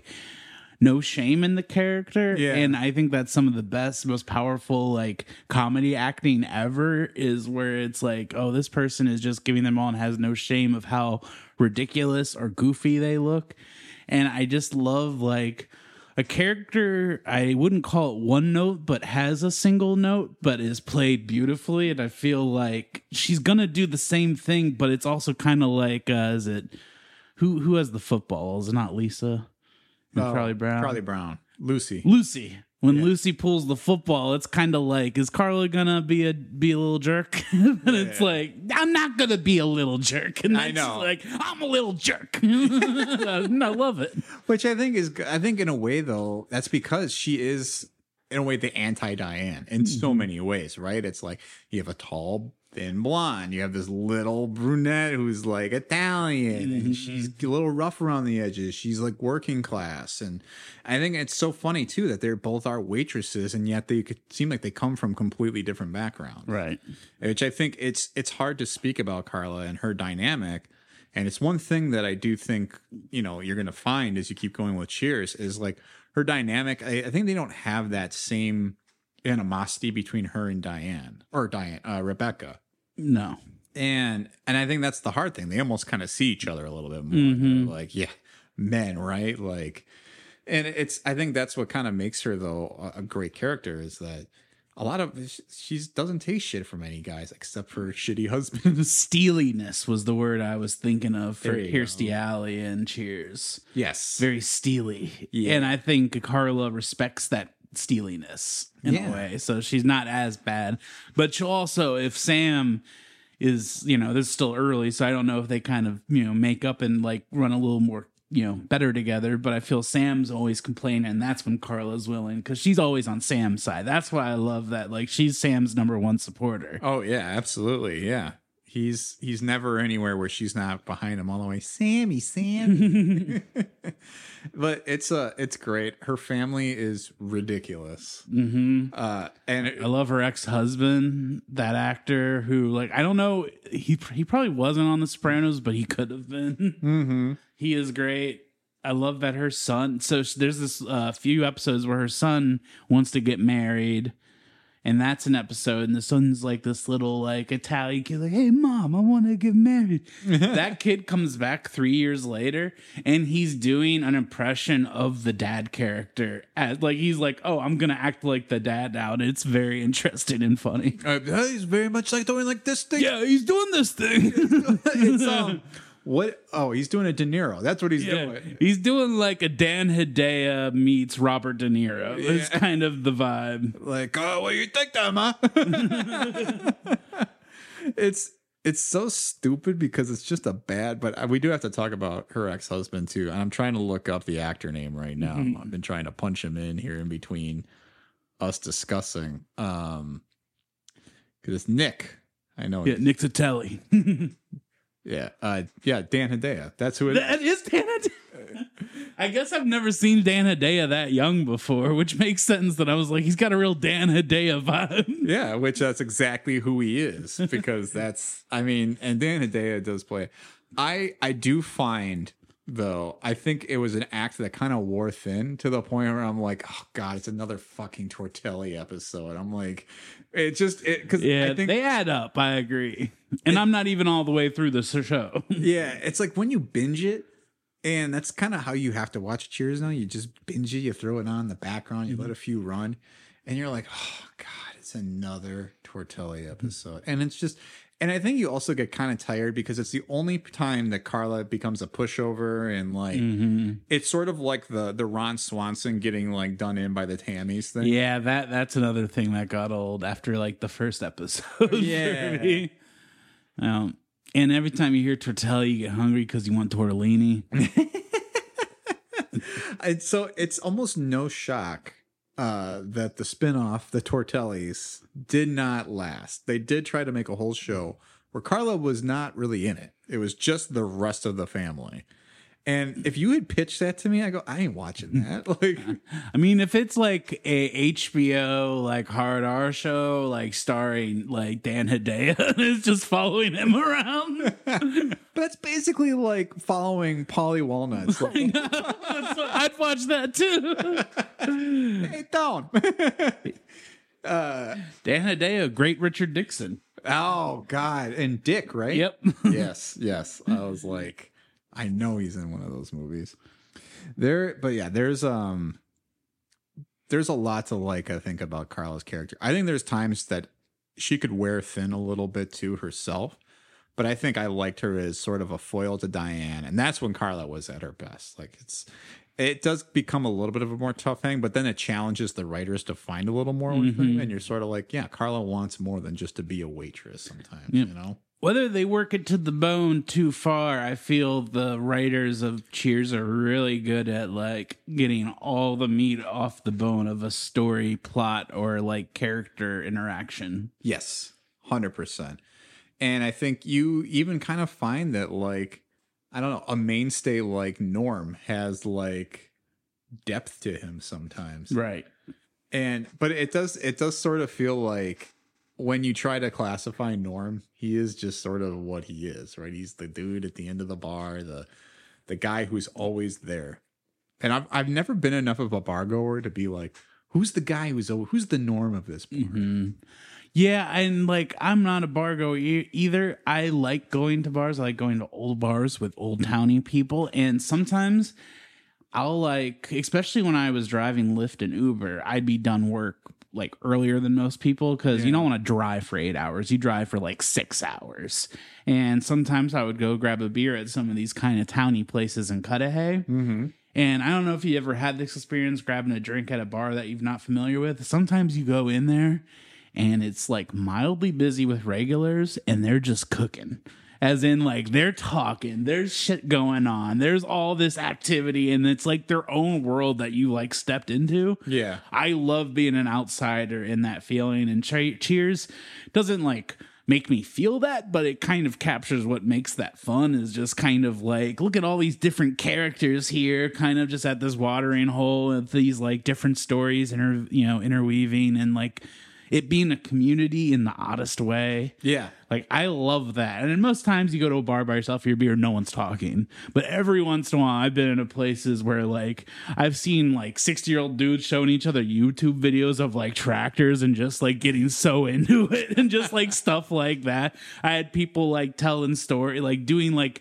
no shame in the character. Yeah. And I think that's some of the best, most powerful like comedy acting ever, is where it's like, oh, this person is just giving them all and has no shame of how ridiculous or goofy they look. And I just love like a character, I wouldn't call it one note, but has a single note, but is played beautifully. And I feel like she's going to do the same thing, but it's also kind of like, uh, is it, who who has the football? Is it not Lisa? And Oh, Charlie Brown? Charlie Brown. Lucy. Lucy. When Yeah. Lucy pulls the football, it's kind of like, is Carla gonna be a be a little jerk? And it's Yeah. like, I'm not gonna be a little jerk. And I that's know. like, I'm a little jerk. And I love it. Which I think is, g- I think in a way though, that's because she is in a way the anti-Diane in so many ways, right? It's like you have a tall, thin blonde, you have this little brunette who's like Italian, and she's a little rough around the edges. She's like working class, and I think it's so funny too that they're both are waitresses, and yet they could seem like they come from completely different backgrounds. Right. Which I think it's it's hard to speak about Carla and her dynamic. And it's one thing that I do think, you know, you're going to find as you keep going with Cheers is like her dynamic. I, I think they don't have that same animosity between her and Diane or Diane, uh, Rebecca. No. And and I think that's the hard thing. They almost kind of see each other a little bit more. They're like, yeah, men, right? Like, and it's, I think that's what kind of makes her though a, a great character is that a lot of she doesn't take shit from any guys except for shitty husbands. Steeliness was the word I was thinking of for There you Kirstie go. Alley and Cheers. Yes. Very steely. Yeah. And I think Carla respects that steeliness in Yeah. a way. So she's not as bad. But she'll also, if Sam is, you know, this is still early, so I don't know if they kind of, you know, make up and like run a little more, you know, better together. But I feel Sam's always complaining, and that's when Carla's willing, because she's always on Sam's side. That's why I love that. Like, she's Sam's number one supporter. Oh yeah, absolutely. Yeah. He's he's never anywhere where she's not behind him all the way. Sammy, Sammy. But it's uh it's great. Her family is ridiculous. Mm-hmm. Uh and I love her ex-husband, that actor who, like, I don't know, he he probably wasn't on The Sopranos, but he could have been. mm-hmm. He is great. I love that her son. So sh- there's this uh, few episodes where her son wants to get married, and that's an episode. And the son's like this little like Italian kid, like, "Hey, mom, I want to get married." That kid comes back three years later, and he's doing an impression of the dad character. As, like he's like, "Oh, I'm gonna act like the dad now," and it's very interesting and funny. Uh, he's very much like doing like this thing. Yeah, he's doing this thing. It's um what oh he's doing a De Niro. That's what he's Yeah, doing. he's doing like a Dan Hedaya meets Robert De Niro. It's Yeah. kind of the vibe. Like, oh, what you think, that, ma? it's it's so stupid because it's just a bad. But we do have to talk about her ex husband too. And I'm trying to look up the actor name right now. Mm-hmm. I've been trying to punch him in here in between us discussing. Um, because it's Nick. I know. Yeah, Nick Tatelli. Yeah. Uh, yeah. Dan Hedaya. That's who it That is Dan Hedaya. I guess I've never seen Dan Hedaya that young before, which makes sense that I was like, he's got a real Dan Hedaya vibe. Yeah, which that's exactly who he is because that's I mean, and Dan Hedaya does play. I I do find though, I think it was an act that kind of wore thin to the point where I'm like, oh god, it's another fucking Tortelli episode. I'm like, it just it because Yeah, I think they add up. I agree. And I'm not even all the way through the show. yeah, it's like when you binge it. And that's kind of how you have to watch Cheers now. You just binge it, you throw it on in the background, you let a few run. and you're like, oh God, it's another Tortelli episode. And it's just, and I think you also get kind of tired because it's the only time that Carla becomes a pushover, and like Mm-hmm. it's sort of like the the Ron Swanson getting like done in by the Tammys thing. Yeah, that that's another thing that got old after like the first episode. Yeah. For me. Um, and every time you hear Tortelli, you get hungry because you want tortellini. And so it's almost no shock uh, that the spinoff, the Tortellis, did not last. They did try to make a whole show where Carla was not really in it. It was just the rest of the family. And if you had pitched that to me, I go, I ain't watching that. Like, I mean, if it's like a H B O like hard R show, like starring like Dan Hedaya, it's just following him around. that's basically like following Polly Walnuts. Like, I'd watch that too. hey, don't. Dan Hedaya, great Richard Dixon. Oh, God. And Dick, right? Yep. Yes, yes. I was like, I know he's in one of those movies. There, but yeah, there's um, there's a lot to like. I think about Carla's character. I think there's times that she could wear thin a little bit too herself, but I think I liked her as sort of a foil to Diane, and that's when Carla was at her best. Like it's, it does become a little bit of a more tough hang, but then it challenges the writers to find a little more with them, and you're sort of like, yeah, Carla wants more than just to be a waitress sometimes, Yep. you know. Whether they work it to the bone too far, I feel the writers of Cheers are really good at like getting all the meat off the bone of a story, plot, or like character interaction. Yes, one hundred percent. And I think you even kind of find that, like, I don't know, a mainstay like Norm has like depth to him sometimes. Right. And, but it does, it does sort of feel like when you try to classify Norm, he is just sort of what he is, right? He's the dude at the end of the bar, the, the guy who's always there. And I've, I've never been enough of a bar goer to be like, who's the guy who's, who's the Norm of this bar? Mm-hmm. Yeah, and like I'm not a bar goer e- either. I like going to bars. I like going to old bars with old towny people, and sometimes I'll like, especially when I was driving Lyft and Uber, I'd be done work like earlier than most people because Yeah. you don't want to drive for eight hours. You drive for like six hours, and sometimes I would go grab a beer at some of these kind of towny places in Cudahy. Mm-hmm. And I don't know if you ever had this experience grabbing a drink at a bar that you're not familiar with. Sometimes you go in there and it's like mildly busy with regulars and they're just cooking. As in, like, they're talking, there's shit going on, there's all this activity, and it's like their own world that you like stepped into. Yeah. I love being an outsider in that feeling, and che- Cheers doesn't like make me feel that, but it kind of captures what makes that fun, is just kind of like, look at all these different characters here, kind of just at this watering hole of these like different stories, inter- you know, interweaving, and like it being a community in the oddest way. Yeah. Like, I love that. And then most times you go to a bar by yourself for your beer, no one's talking. But every once in a while, I've been in places where, like, I've seen, like, sixty-year-old dudes showing each other YouTube videos of, like, tractors and just, like, getting so into it and just, like, stuff like that. I had people, like, telling story, like, doing, like,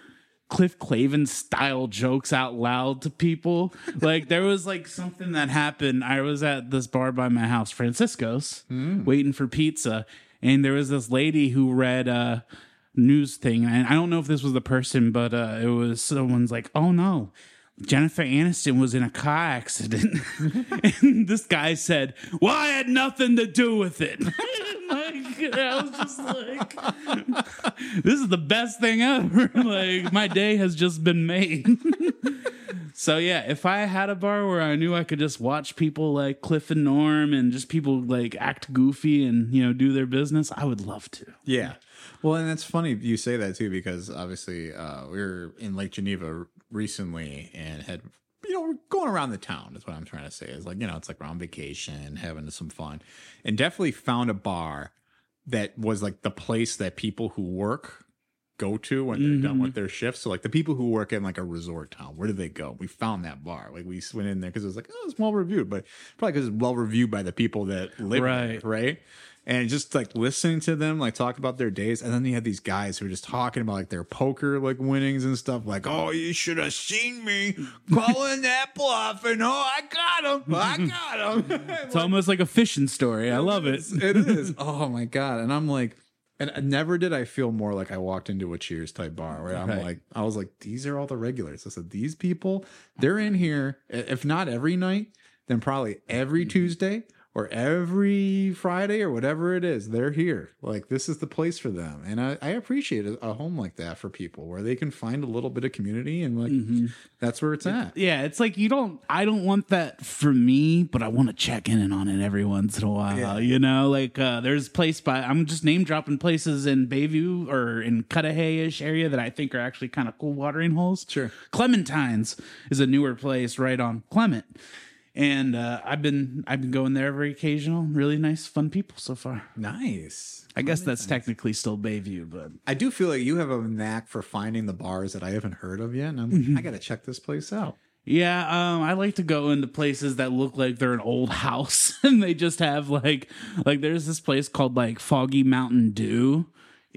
Cliff Clavin style jokes out loud to people. Like, there was like something that happened. I was at this bar by my house, Francisco's, mm. waiting for pizza, and there was this lady who read a news thing, and I don't know if this was the person, but uh, it was someone's like, "Oh no, Jennifer Aniston was in a car accident," and this guy said, "Well, I had nothing to do with it." Like, I was just like, this is the best thing ever. Like, my day has just been made. So yeah, if I had a bar where I knew I could just watch people like Cliff and Norm and just people like act goofy and, you know, do their business, I would love to. Yeah. Well, and it's funny you say that too, because obviously uh, we were in Lake Geneva recently and had, you know, we're going around the town is what I'm trying to say. Is like, you know, it's like we're on vacation, having some fun, and definitely found a bar that was like the place that people who work go to when they're mm-hmm. done with their shifts. So like the people who work in like a resort town, where do they go? We found that bar. Like we went in there because it was like, oh, it's well reviewed, but probably because it's well reviewed by the people that live right. there, right? And just like listening to them like talk about their days, and then you have these guys who are just talking about like their poker like winnings and stuff. Like, oh, you should have seen me calling that bluff, and oh, I got him, I got him. It's almost like a fishing story. I love it. It is. Oh my god! And I'm like, and never did I feel more like I walked into a Cheers type bar where I'm Right. like, I was like, these are all the regulars. I said, these people, they're in here. If not every night, then probably every Tuesday or every Friday or whatever it is. They're here. Like this is the place for them, and I, I appreciate a, a home like that for people where they can find a little bit of community, and like that's where it's at. Yeah, it's like you don't. I don't want that for me, but I want to check in on it every once in a while. Yeah. You know, like uh, there's a place by. I'm just name dropping places in Bayview or in Cudahy-ish area that I think are actually kind of cool watering holes. Sure. Clementine's is a newer place right on Clement, and uh, I've been I've been going there every occasional. Really nice, fun people so far. Nice. I guess that's technically still Bayview, but I do feel like you have a knack for finding the bars that I haven't heard of yet, and I'm like, I got to check this place out. yeah, um, I like to go into places that look like they're an old house, and they just have like, like there's this place called like Foggy Mountain Dew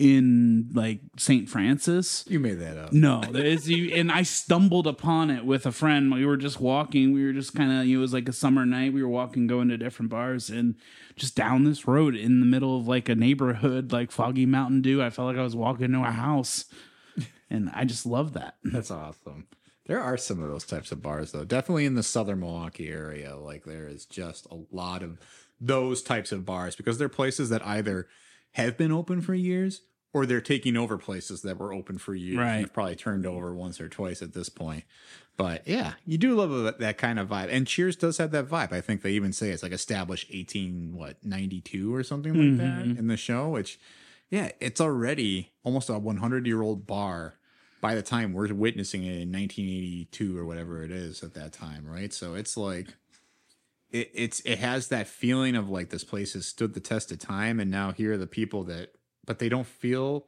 in like Saint Francis. You made that up. No, there's you, and I stumbled upon it with a friend. We were just walking. We were just kind of, it was like a summer night. We were walking, going to different bars, and just down this road in the middle of like a neighborhood, like Foggy Mountain Dew. I felt like I was walking into a house, and I just love that. That's awesome. There are some of those types of bars, though. Definitely in the southern Milwaukee area. Like, there is just a lot of those types of bars because they're places that either have been open for years or they're taking over places that were open for years. Right. And have probably turned over once or twice at this point. But yeah, you do love that, that kind of vibe. And Cheers does have that vibe. I think they even say it's like established eighteen, what, ninety-two or something like Mm-hmm. that in the show, which, yeah, it's already almost a hundred year old bar by the time we're witnessing it in nineteen eighty-two or whatever it is at that time, right? So it's like it, it's it has that feeling of like this place has stood the test of time, and now here are the people that, but they don't feel,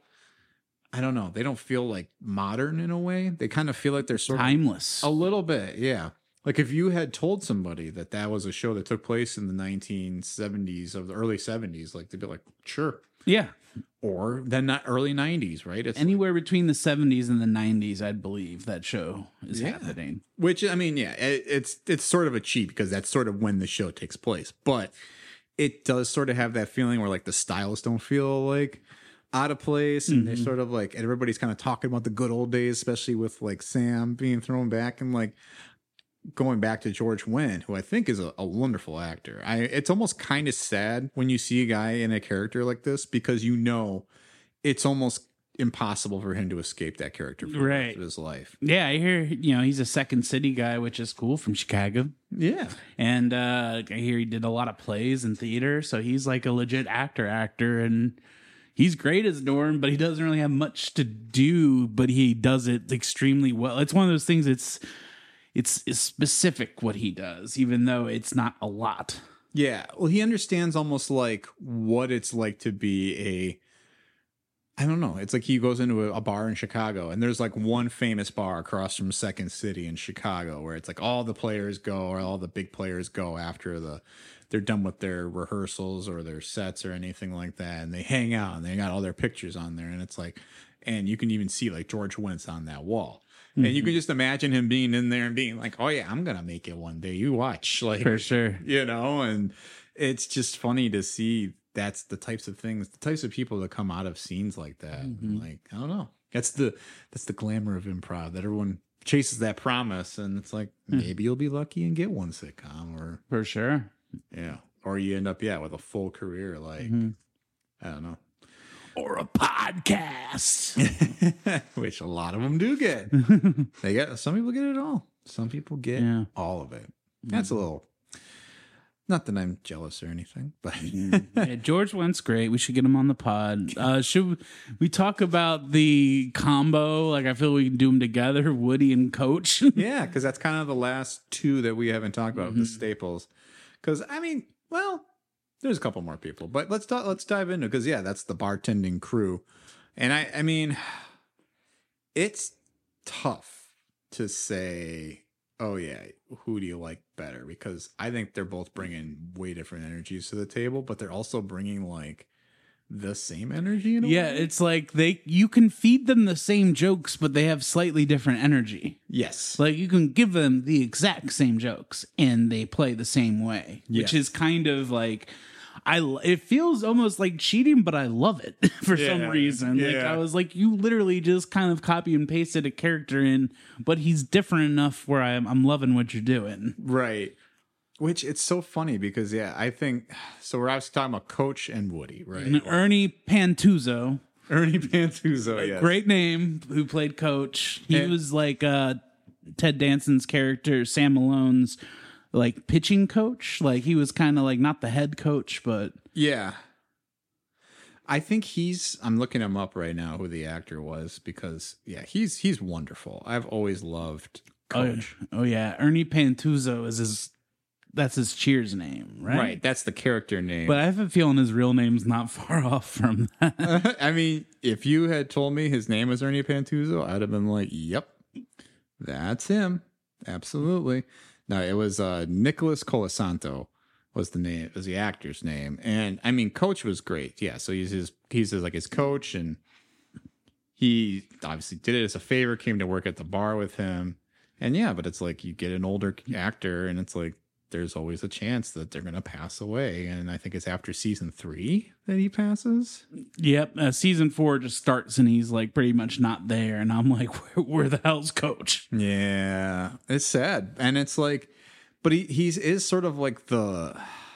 I don't know, they don't feel like modern in a way. They kind of feel like they're sort of Timeless. a little bit, yeah. Like if you had told somebody that that was a show that took place in the nineteen seventies or the early seventies, like they'd be like, sure. Yeah. Or then not early nineties, right? It's Anywhere between the seventies and the nineties, I'd believe that show is Yeah. happening. Which I mean, yeah, it, it's it's sort of a cheat because that's sort of when the show takes place. But it does sort of have that feeling where like the stylists don't feel like out of place, and they're sort of like everybody's kind of talking about the good old days, especially with like Sam being thrown back and like going back to George Wendt, who I think is a, a wonderful actor. I it's almost kind of sad when you see a guy in a character like this because you know it's almost impossible for him to escape that character for the Right. rest of his life. Yeah, I hear, you know, he's a Second City guy, which is cool, from Chicago. Yeah. And uh, I hear he did a lot of plays and theater, so he's like a legit actor actor, and he's great as Norm, but he doesn't really have much to do, but he does it extremely well. It's one of those things, it's it's, it's specific what he does, even though it's not a lot. Yeah. Well, he understands almost like what it's like to be a, I don't know. It's like he goes into a, a bar in Chicago and there's like one famous bar across from Second City in Chicago where it's like all the players go or all the big players go after the, they're done with their rehearsals or their sets or anything like that. And they hang out and they got all their pictures on there. And it's like, and you can even see like George Wendt's on that wall. And you can just imagine him being in there and being like, oh yeah, I'm going to make it one day. You watch. Like, For sure. you know, and it's just funny to see that's the types of things, the types of people that come out of scenes like that. Like, I don't know. That's the that's the glamour of improv, that everyone chases that promise, and it's like maybe you'll be lucky and get one sitcom, or For sure. yeah, or you end up yeah with a full career. Like I don't know, Or a podcast. which a lot of them do get. They get some people get it all. Some people get Yeah. all of it. That's a little. Not that I'm jealous or anything, but Yeah, George Wendt's great. We should get him on the pod. Uh, should we talk about the combo? Like, I feel we can do them together, Woody and Coach. yeah, because that's kind of the last two that we haven't talked about, the staples. Because I mean, well, there's a couple more people, but let's talk, let's dive into because yeah, that's the bartending crew, and I I mean, it's tough to say oh yeah, who do you like better? Because I think they're both bringing way different energies to the table, but they're also bringing like the same energy in a Yeah, way. it's like they you can feed them the same jokes, but they have slightly different energy. Yes. Like you can give them the exact same jokes and they play the same way, which Yes. is kind of like I it feels almost like cheating, but I love it for some Yeah, reason. Like yeah. I was like, you literally just kind of copy and pasted a character in, but he's different enough where I'm I'm loving what you're doing. Right. Which it's so funny because yeah, I think so. We're obviously talking about Coach and Woody, right? And Ernie Pantuzzo, Ernie Pantuzzo, yes. great name, who played Coach. He And- was like uh, Ted Danson's character, Sam Malone's like pitching coach. Like he was kind of like not the head coach, but Yeah. I think he's I'm looking him up right now who the actor was because yeah, he's he's wonderful. I've always loved Coach. Oh, oh yeah, Ernie Pantuzzo is his. That's his Cheers name, right? Right, that's the character name. But I have a feeling his real name's not far off from that. I mean, if you had told me his name was Ernie Pantuzzo, I'd have been like, "Yep, that's him, absolutely." No, it was uh, Nicholas Colasanto was the name, was the actor's name, and I mean, Coach was great. Yeah, so he's his he's his, like his coach, and he obviously did it as a favor. Came to work at the bar with him, and yeah, but it's like you get an older actor, and it's like there's always a chance that they're gonna pass away, and I think it's after season three that he passes. Yep, uh, season four just starts and he's like pretty much not there, and I'm like, where, where the hell's Coach? Yeah, it's sad, and it's like, but he he's is sort of like the,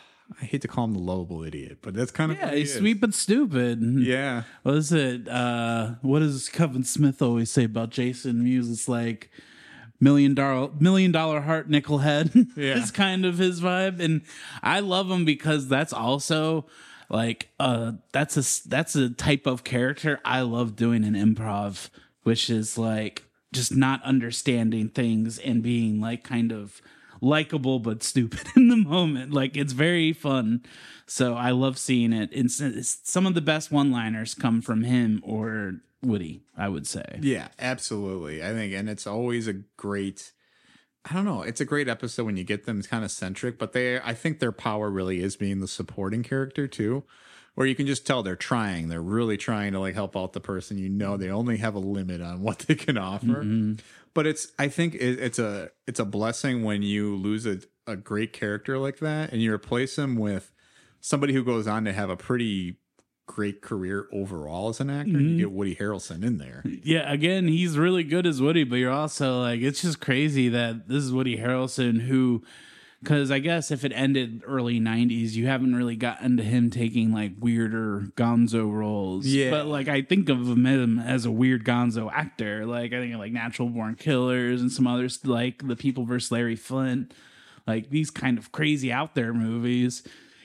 I hate to call him the lovable idiot, but that's kind of Yeah, what he he's is. sweet but stupid. Yeah, What is it? Uh, what does Kevin Smith always say about Jason Mewes? It's like million dollar million dollar heart nickel head. Yeah. Is kind of his vibe, and I love him because that's also like uh that's a that's a type of character I love doing in improv, which is like just not understanding things and being like kind of likable but stupid in the moment. Like it's very fun. So I love seeing it. It's, it's some of the best one-liners come from him or Woody, I would say. yeah, absolutely. I think, and it's always a great. I don't know. It's a great episode when you get them kind of centric, but they, I think their power really is being the supporting character too, where you can just tell they're trying. They're really trying to like help out the person. You know, they only have a limit on what they can offer. But it's, I think it, it's a, it's a blessing when you lose a, a great character like that and you replace him with somebody who goes on to have a pretty great career overall as an actor. You get Woody Harrelson in there. Yeah, again, he's really good as Woody, but you're also like, it's just crazy that this is Woody Harrelson who, because I guess if it ended early nineties, you haven't really gotten to him taking like weirder gonzo roles. Yeah. But like, I think of him as a weird gonzo actor. Like, I think of like Natural Born Killers and some others, like The People versus Larry Flint, like these kind of crazy out there movies.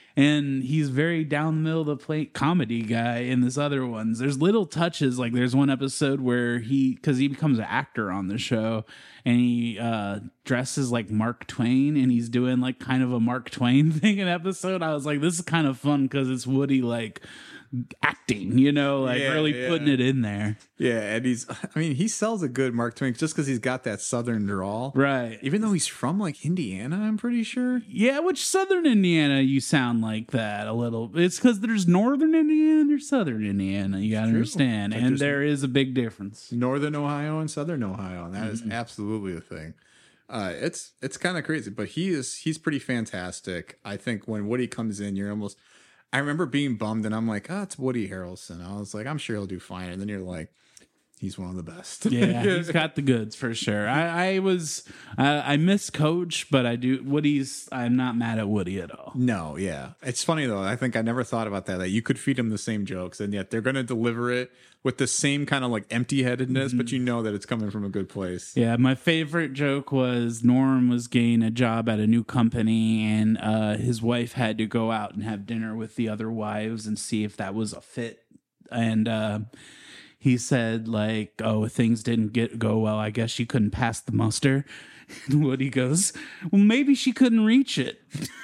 And he's very down the middle of the plate comedy guy in this other ones. There's little touches, like there's one episode where he, because he becomes an actor on the show, and he uh, dresses like Mark Twain, and he's doing like kind of a Mark Twain thing in episode. I was like, this is kind of fun because it's Woody like acting, you know, like Yeah, really yeah. putting it in there. Yeah, and he's, I mean, he sells a good Mark Twain just because he's got that southern drawl. Right. Even though he's from like Indiana, I'm pretty sure. Yeah, which Southern Indiana, you sound like that a little. It's because there's Northern Indiana and there's Southern Indiana. You got to True. understand. Like And there's- there is a big difference. Northern Ohio and Southern Ohio, and that is absolutely a thing. Uh, it's it's kind of crazy, but he is he's pretty fantastic. I think when Woody comes in, you're almost. I remember being bummed, and I'm like, oh, it's Woody Harrelson. I was like, I'm sure he'll do fine, and then you're like, he's one of the best. Yeah, he's got the goods for sure. I, I was, uh, I miss Coach, but I do Woody's. I'm not mad at Woody at all. No, yeah. It's funny though. I think I never thought about that. That you could feed him the same jokes, and yet they're going to deliver it with the same kind of like empty-headedness, but you know that it's coming from a good place. Yeah, my favorite joke was Norm was getting a job at a new company, and uh, his wife had to go out and have dinner with the other wives and see if that was a fit. And uh, he said, like, "Oh, things didn't get go well. I guess she couldn't pass the muster." And Woody goes, "Well, maybe she couldn't reach it."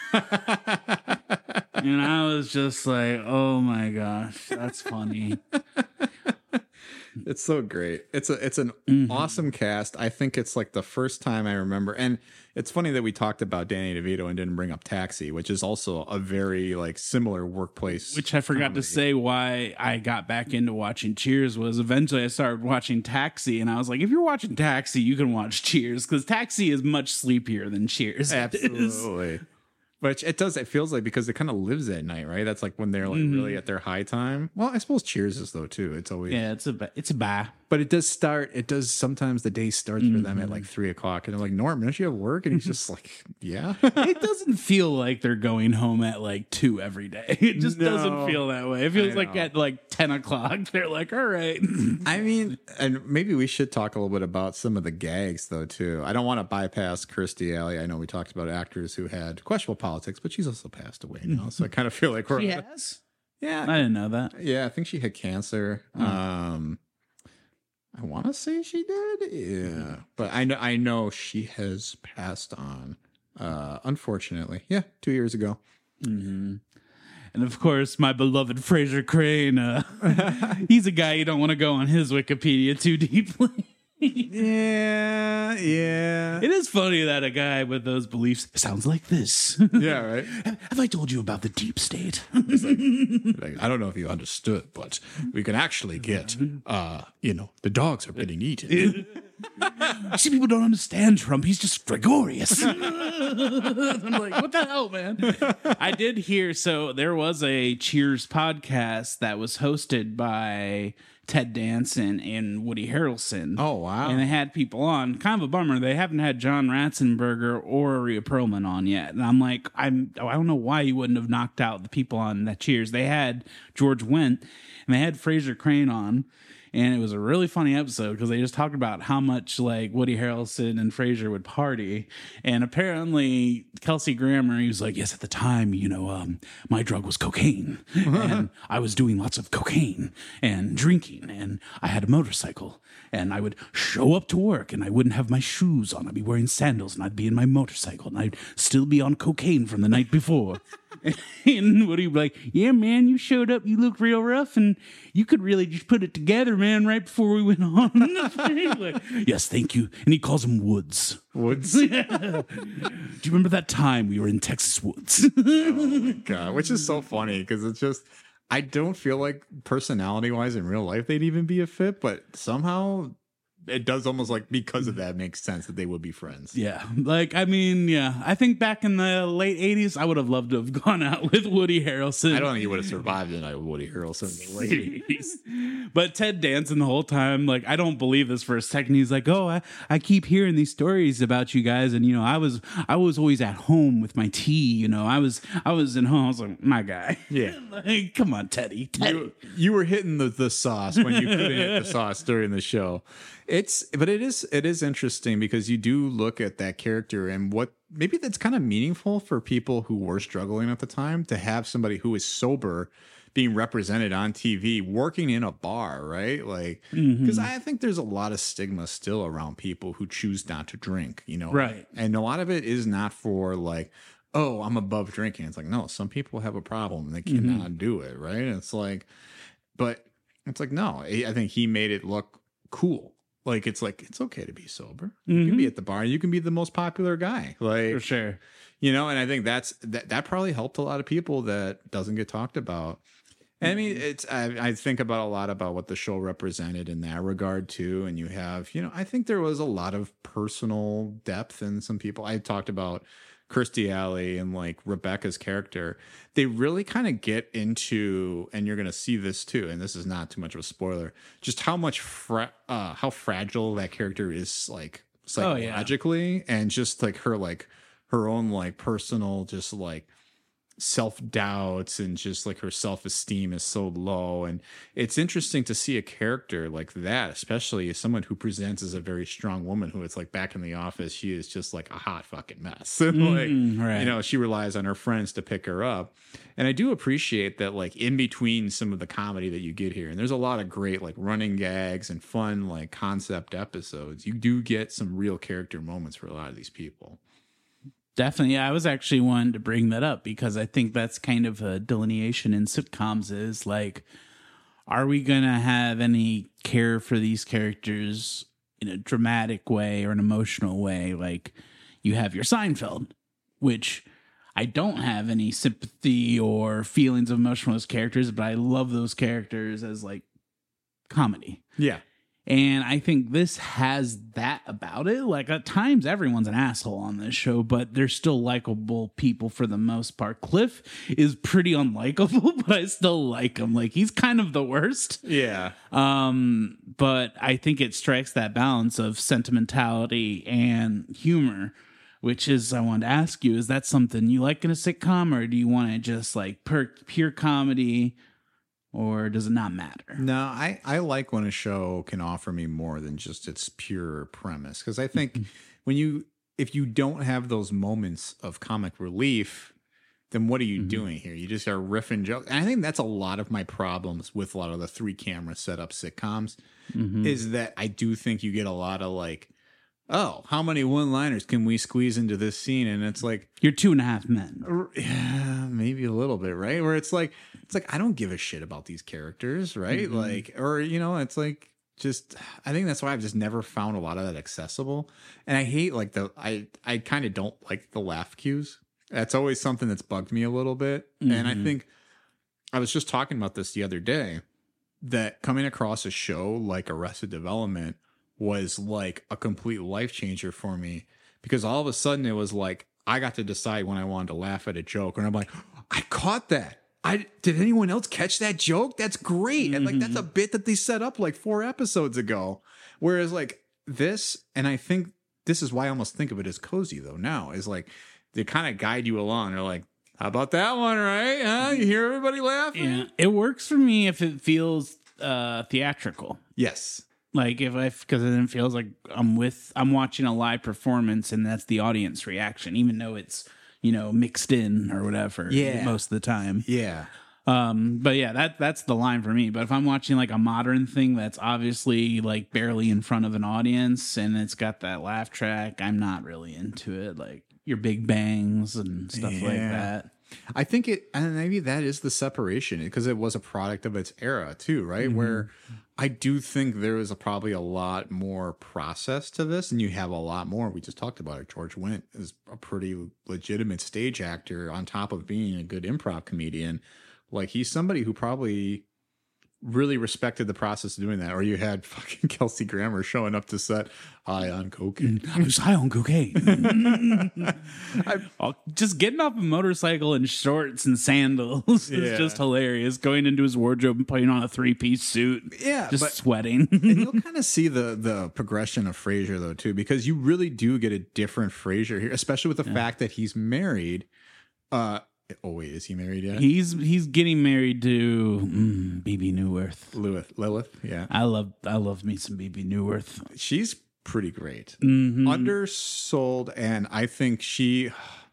And I was just like, "Oh my gosh, that's funny." It's so great. It's a it's an Mm-hmm. awesome cast. I think it's like the first time I remember, and it's funny that we talked about Danny DeVito and didn't bring up Taxi, which is also a very like similar workplace. Which I forgot comedy. to say why I got back into watching Cheers was eventually I started watching Taxi, and I was like, if you're watching Taxi, you can watch Cheers, because Taxi is much sleepier than Cheers. is. Absolutely. Which it does. It feels like because it kind of lives at night, right? That's like when they're like really at their high time. Well, I suppose Cheers is though too. It's always Yeah, it's a ba- it's a bye. but it does start. It does sometimes the day starts for them at like three o'clock, and they're like, "Norm, don't you have work?" And he's just like, "Yeah." It doesn't feel like they're going home at like two every day. It just No. doesn't feel that way. It feels I like know. at like ten o'clock, they're like, all right. I mean, and maybe we should talk a little bit about some of the gags, though, too. I don't want to bypass Kirstie Alley. I know we talked about actors who had questionable politics, but she's also passed away now. So I kind of feel like we're. Yes. I Yeah. didn't know that. Yeah, I think she had cancer. Hmm. Um, I want to say she did. Yeah. But I know, I know she has passed on, uh, unfortunately. Yeah, two years ago. And of course, my beloved Fraser Crane. Uh, he's a guy you don't want to go on his Wikipedia too deeply. Yeah, yeah. It is funny that a guy with those beliefs sounds like this. Yeah, right? Have I told you about the deep state? Like, I don't know if you understood, but we can actually get, uh, you know, the dogs are getting eaten. See, people don't understand Trump. He's just Gregorius. I'm like, what the hell, man? I did hear, so there was a Cheers podcast that was hosted by Ted Danson and Woody Harrelson. Oh, wow. And they had people on. Kind of a bummer. They haven't had John Ratzenberger or Rhea Perlman on yet. And I'm like, I'm, I don't know why you wouldn't have knocked out the people on that Cheers. They had George Wendt and they had Fraser Crane on. And it was a really funny episode because they just talked about how much like Woody Harrelson and Frasier would party. And apparently Kelsey Grammer, he was like, yes, at the time, you know, um, my drug was cocaine. And I was doing lots of cocaine and drinking. And I had a motorcycle. And I would show up to work and I wouldn't have my shoes on. I'd be wearing sandals and I'd be in my motorcycle. And I'd still be on cocaine from the night before. And Woody would be like, yeah, man, you showed up, you looked real rough, and you could really just put it together, man, right before we went on. Like, yes, thank you. And he calls him Woods. Woods. Do you remember that time we were in Texas Woods? God, which is so funny because it's just, I don't feel like personality wise in real life they'd even be a fit, but somehow it does almost like because of that makes sense that they would be friends. Yeah, like, I mean, yeah, I think back in the late eighties, I would have loved to have gone out with Woody Harrelson. I don't think he would have survived the night with Woody Harrelson in the late eighties. But Ted Danson the whole time, like, I don't believe this for a second. He's like, oh, I, I keep hearing these stories about you guys, and you know, I was I was always at home with my tea. You know, I was I was at home. I was like, my guy, Yeah. like, come on, Teddy, Teddy. You, you were hitting the, the sauce when you couldn't hit the sauce during the show. It's but it is it is interesting because you do look at that character and what maybe that's kind of meaningful for people who were struggling at the time to have somebody who is sober being represented on T V working in a bar, right? Like because I think there's a lot of stigma still around people who choose not to drink, you know. Right. And a lot of it is not for like, oh, I'm above drinking. It's like, no, some people have a problem and they cannot do it, right? And it's like, but it's like, no, I I think he made it look cool. Like, it's like, it's okay to be sober. You can be at the bar. You can be the most popular guy. Like, For sure. you know, and I think that's, that, that probably helped a lot of people that doesn't get talked about. And I mean, it's, I, I think about a lot about what the show represented in that regard too. And you have, you know, I think there was a lot of personal depth in some people. I talked about Kirstie Alley and like Rebecca's character. They really kind of get into, and you're going to see this too, and this is not too much of a spoiler, just how much fra- uh how fragile that character is, like Oh, yeah. psychologically, and just like her like her own like personal just like self-doubts, and just like her self-esteem is so low. And it's interesting to see a character like that, especially as someone who presents as a very strong woman who it's like back in the office she is just like a hot fucking mess. Like, Mm, right. you know, she relies on her friends to pick her up. And I do appreciate that, like, in between some of the comedy that you get here, and there's a lot of great like running gags and fun like concept episodes, you do get some real character moments for a lot of these people. Definitely. Yeah, I was actually wanting to bring that up because I think that's kind of a delineation in sitcoms is like, are we going to have any care for these characters in a dramatic way or an emotional way. Like you have your Seinfeld, which I don't have any sympathy or feelings of emotion with those characters, but I love those characters as like comedy. Yeah. And I think this has that about it. Like at times everyone's an asshole on this show, but they're still likable people for the most part. Cliff is pretty unlikable, but I still like him. Like he's kind of the worst. Yeah. Um, but I think it strikes that balance of sentimentality and humor, which is, I wanted to ask you, is that something you like in a sitcom, or do you want to just like per- pure comedy? Or does it not matter? No, I, I like when a show can offer me more than just its pure premise. Because I think when you, if you don't have those moments of comic relief, then what are you mm-hmm. doing here? You just are riffing jokes. And I think that's a lot of my problems with a lot of the three camera setup sitcoms mm-hmm. is that I do think you get a lot of like, oh, how many one-liners can we squeeze into this scene? And it's like, you're Two and a Half Men. Yeah, maybe a little bit, right? Where it's like, it's like, I don't give a shit about these characters, right? Mm-hmm. Like, or, you know, it's like, just, I think that's why I've just never found a lot of that accessible. And I hate like the, I, I kind of don't like the laugh cues. That's always something that's bugged me a little bit. Mm-hmm. And I think I was just talking about this the other day, that coming across a show like Arrested Development was like a complete life changer for me, because all of a sudden it was like I got to decide when I wanted to laugh at a joke, and I'm like, I caught that. I did anyone else catch that joke? That's great. Mm-hmm. And like that's a bit that they set up like four episodes ago. Whereas like this, and I think this is why I almost think of it as cozy though now, is like they kind of guide you along. They're like, how about that one, right? Huh? You hear everybody laughing? Yeah, it works for me if it feels uh, theatrical. Yes. Like if I, because then it feels like I'm with, I'm watching a live performance, and that's the audience reaction, even though it's, you know, mixed in or whatever. Yeah. Most of the time. Yeah. Um, but yeah, that that's the line for me. But if I'm watching like a modern thing that's obviously like barely in front of an audience and it's got that laugh track, I'm not really into it. Like your Big Bangs and stuff yeah. like that. I think it, and maybe that is the separation, because it was a product of its era too, right? Mm-hmm. Where I do think there is a, probably a lot more process to this, and you have a lot more. We just talked about it. George Wendt is a pretty legitimate stage actor on top of being a good improv comedian. Like he's somebody who probably really respected the process of doing that. Or you had fucking Kelsey Grammer showing up to set high on cocaine. I was high on cocaine. I, just getting off a motorcycle in shorts and sandals yeah. is just hilarious. Going into his wardrobe and putting on a three-piece suit. Yeah. Just but, sweating. And you'll kind of see the the progression of Frasier though too, because you really do get a different Frasier here, especially with the yeah. fact that he's married. Uh Oh wait, is he married yet? He's he's getting married to mm, B B Newirth. Lilith, Lilith, yeah. I love I love me some B B Newirth. She's pretty great, mm-hmm. undersold, and I think she.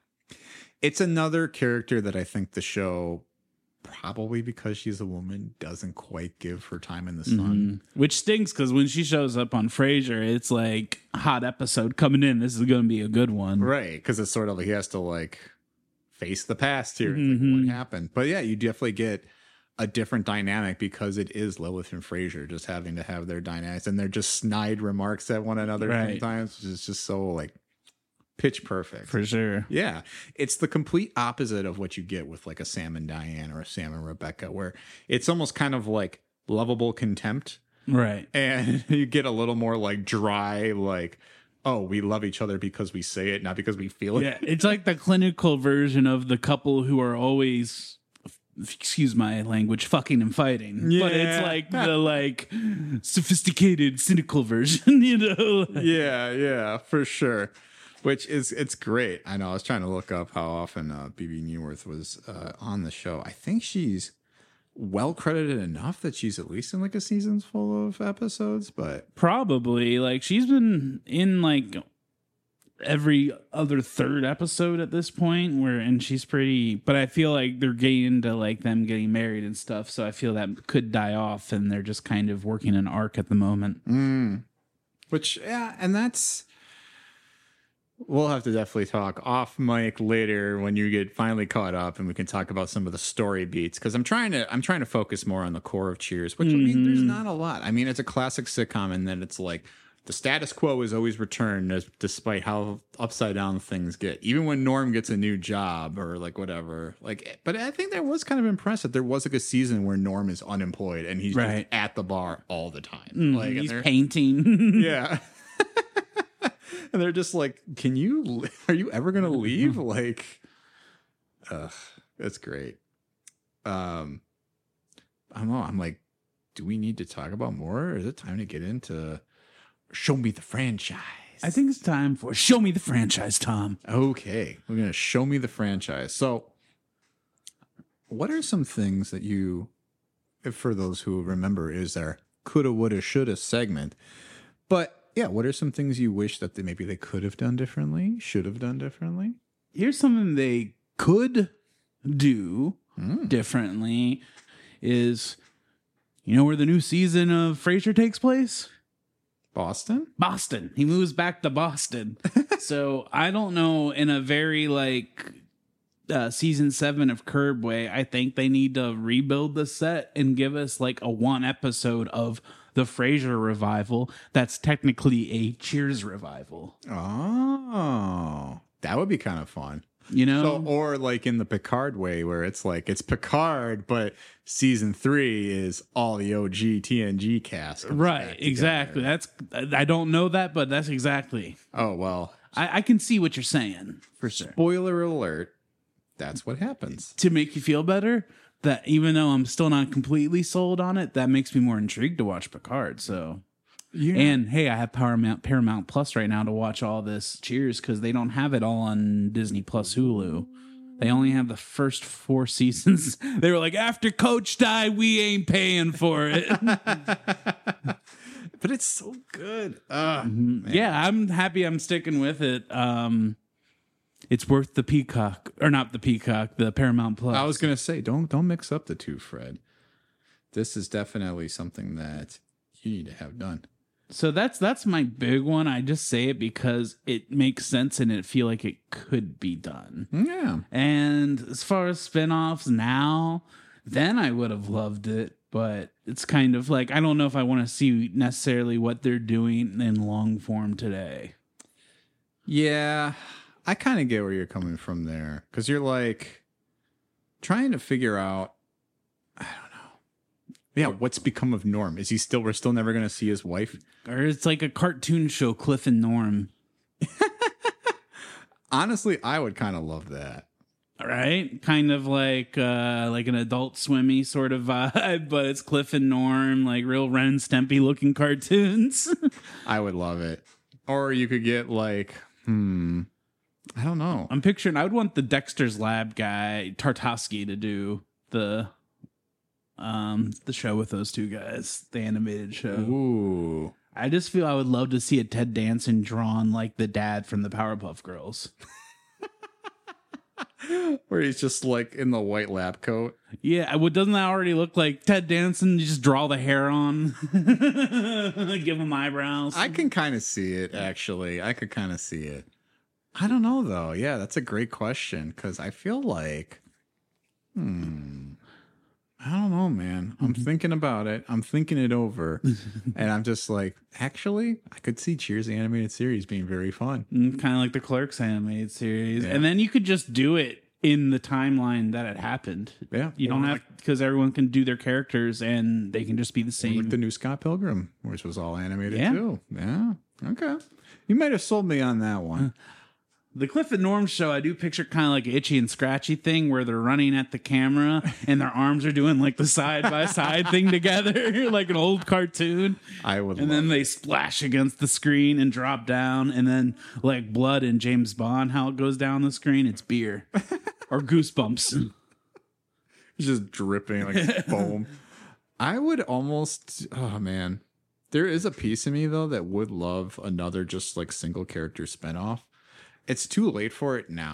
It's another character that I think the show, probably because she's a woman, doesn't quite give her time in the sun, mm-hmm. which stinks because when she shows up on Frasier, it's like hot episode coming in. This is going to be a good one, right? Because it's sort of he has to like. Face the past here. Mm-hmm. Like, what happened? But yeah, you definitely get a different dynamic because it is Lilith and Frasier just having to have their dynamics, and they're just snide remarks at one another right. sometimes, which is just so like pitch perfect. For sure. Yeah. It's the complete opposite of what you get with like a Sam and Diane or a Sam and Rebecca, where it's almost kind of like lovable contempt. Right. And you get a little more like dry, like, oh, we love each other because we say it, not because we feel it. Yeah, it's like the clinical version of the couple who are always, excuse my language, fucking and fighting. Yeah. But it's like the like sophisticated, cynical version, you know? Yeah, yeah, for sure. Which is, it's great. I know, I was trying to look up how often uh, B B Newirth was uh, on the show. I think she's well credited enough that she's at least in like a season's full of episodes, but probably like she's been in like every other third episode at this point, where and she's pretty, but I feel like they're getting into like them getting married and stuff, so I feel that could die off and they're just kind of working an arc at the moment. Mm. Which yeah, and that's We'll have to definitely talk off mic later when you get finally caught up, and we can talk about some of the story beats. Because I'm trying to, I'm trying to focus more on the core of Cheers, which I mean, there's not a lot. I mean, it's a classic sitcom, and then it's like the status quo is always returned, as, despite how upside down things get. Even when Norm gets a new job or like whatever, like. But I think that was kind of impressive. There was like a season where Norm is unemployed and he's Right. just at the bar all the time. Mm, like and he's they're- painting. yeah. And they're just like, can you, are you ever going to leave? Like, ugh, that's great. Um, I don't know. I'm like, do we need to talk about more? Or is it time to get into show me the franchise? I think it's time for show me the franchise, Tom. Okay. We're going to show me the franchise. So what are some things that you, if for those who remember, is our coulda, woulda, shoulda segment. But yeah, what are some things you wish that they, maybe they could have done differently, should have done differently? Here's something they could do Mm. differently is, you know where the new season of Frasier takes place? Boston? Boston. He moves back to Boston. So I don't know, in a very like uh, season seven of Curb way, I think they need to rebuild the set and give us like a one episode of the Frasier revival that's technically a Cheers revival. Oh, that would be kind of fun. You know? So, or like in the Picard way, where it's like it's Picard, but season three is all the O G T N G cast. comes back Right, together. exactly. That's I don't know that, but that's exactly. Oh well. I, I can see what you're saying for sure. Spoiler alert. That's what happens. To make you feel better, that even though I'm still not completely sold on it, that makes me more intrigued to watch Picard. So, and hey, I have Paramount Paramount Plus right now to watch all this Cheers because they don't have it all on Disney Plus Hulu. They only have the first four seasons. They were like, after Coach died, we ain't paying for it. But it's so good. Uh, Yeah, I'm happy I'm sticking with it. Um, it's worth the Peacock, or not the Peacock, the Paramount Plus. I was gonna say, don't don't mix up the two, Fred. This is definitely something that you need to have done. So that's that's my big one. I just say it because it makes sense and it feel like it could be done. Yeah. And as far as spinoffs now, then I would have loved it. But it's kind of like, I don't know if I want to see necessarily what they're doing in long form today. Yeah, I kind of get where you're coming from there. Because you're like trying to figure out, I don't know. Yeah, what's become of Norm? Is he still, we're still never going to see his wife? Or it's like a cartoon show, Cliff and Norm. Honestly, I would kind of love that. Right? Kind of like uh, like an Adult Swimmy sort of vibe, but it's Cliff and Norm, like real Ren and Stimpy looking cartoons. I would love it. Or you could get like, hmm, I don't know. I'm picturing, I would want the Dexter's Lab guy, Tartakovsky, to do the um the show with those two guys, the animated show. Ooh. I just feel I would love to see a Ted Danson drawn like the dad from the Powerpuff Girls. Where he's just like in the white lab coat. Yeah, well, doesn't that already look like Ted Danson? You just draw the hair on, give him eyebrows. I can kind of see it, actually. I could kind of see it. I don't know, though. Yeah, that's a great question because I feel like, hmm, I don't know, man. I'm thinking about it. I'm thinking it over. And I'm just like, actually, I could see Cheers the Animated Series being very fun. Kind of like the Clerks animated series. Yeah. And then you could just do it in the timeline that it happened. Yeah. You don't Or have, because everyone can do their characters and they can just be the same. Like the new Scott Pilgrim, which was all animated Yeah. too. Yeah. Okay. You might have sold me on that one. The Cliff and Norm show, I do picture kind of like an Itchy and Scratchy thing where they're running at the camera and their arms are doing like the side by side thing together, like an old cartoon. I would And love then it. they splash against the screen and drop down. And then, like blood in James Bond, how it goes down the screen, it's beer or Goosebumps. It's just dripping like foam. I would almost, oh man. There is a piece of me though that would love another just like single character spinoff. It's too late for it now.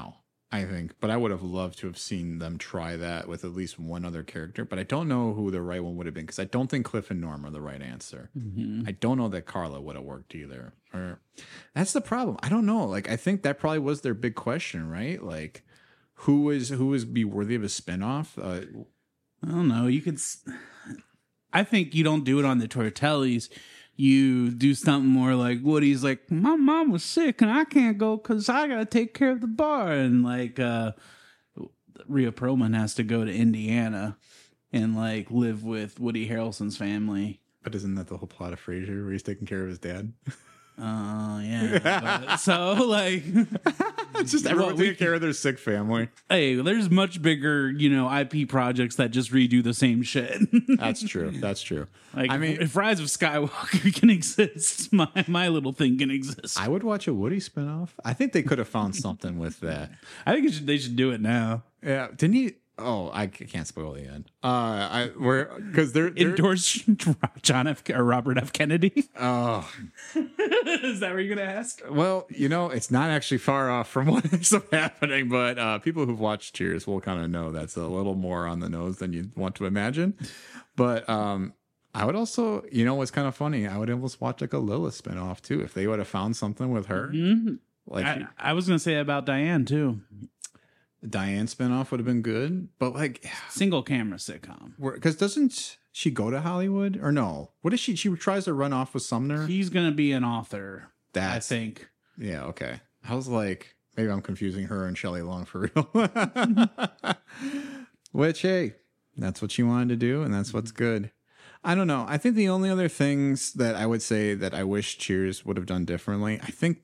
I think. But I would have loved to have seen them try that with at least one other character. But I don't know who the right one would have been because I don't think Cliff and Norm are the right answer. Mm-hmm. I don't know that Carla would have worked either. Or that's the problem. I don't know. Like I think that probably was their big question, right? Like who is who is be worthy of a spinoff? Uh, I don't know. You could. s- I think you don't do it on the Tortellis. You do something more like Woody's like, my mom was sick and I can't go because I got to take care of the bar. And like, uh, Rhea Perlman has to go to Indiana and like live with Woody Harrelson's family. but isn't that the whole plot of Frasier where he's taking care of his dad? Uh, yeah. But- so like, It's just everyone Well, we taking care of their sick family. hey, there's much bigger, you know, I P projects that just redo the same shit. That's true. That's true. Like, I mean, if Rise of Skywalker can exist, my my little thing can exist. I would watch a Woody spinoff. I think they could have found something with that. I think it should, they should do it now. Yeah, didn't he? Oh, I c- can't spoil the end. Uh, I we're because they're, they're Endorse John F. or Robert F. Kennedy. oh Is that what you're gonna ask? well, you know, it's not actually far off from what ends up happening, but uh, people who've watched Cheers will kind of know that's a little more on the nose than you want to imagine. But um, I would also, you know, what's kind of funny? I would almost watch like a Lilith spinoff too if they would have found something with her. Like I, I was gonna say about Diane too. Diane spinoff would have been good, but like, Single camera sitcom. because doesn't she go to Hollywood or no? What is she? She tries to run off with Sumner. He's gonna be an author. That's I think. yeah. Okay, I was like, maybe I'm confusing her and Shelley Long for real. Which hey, that's what she wanted to do, and that's what's good. I don't know. I think the only other things that I would say that I wish Cheers would have done differently. I think.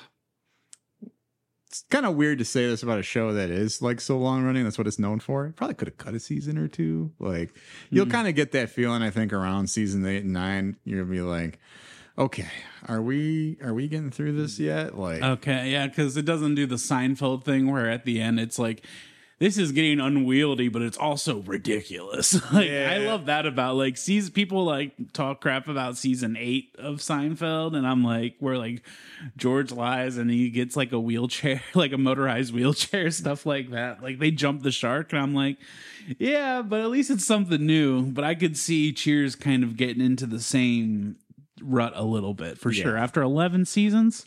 It's kind of weird to say this about a show that is like so long running. That's what it's known for. Probably could have cut a season or two. Like you'll kind of get that feeling, I think, around season eight and nine. You're gonna be like, okay, are we are we getting through this yet? Like, Okay, yeah, because it doesn't do the Seinfeld thing where at the end it's like, this is getting unwieldy, but it's also ridiculous. Like, Yeah. I love that about like season people like talk crap about season eight of Seinfeld, and I'm like, where like George lies and he gets like a wheelchair, like a motorized wheelchair, stuff like that. Like they jump the shark, and I'm like, yeah, but at least it's something new. But I could see Cheers kind of getting into the same rut a little bit for Yeah. sure after eleven seasons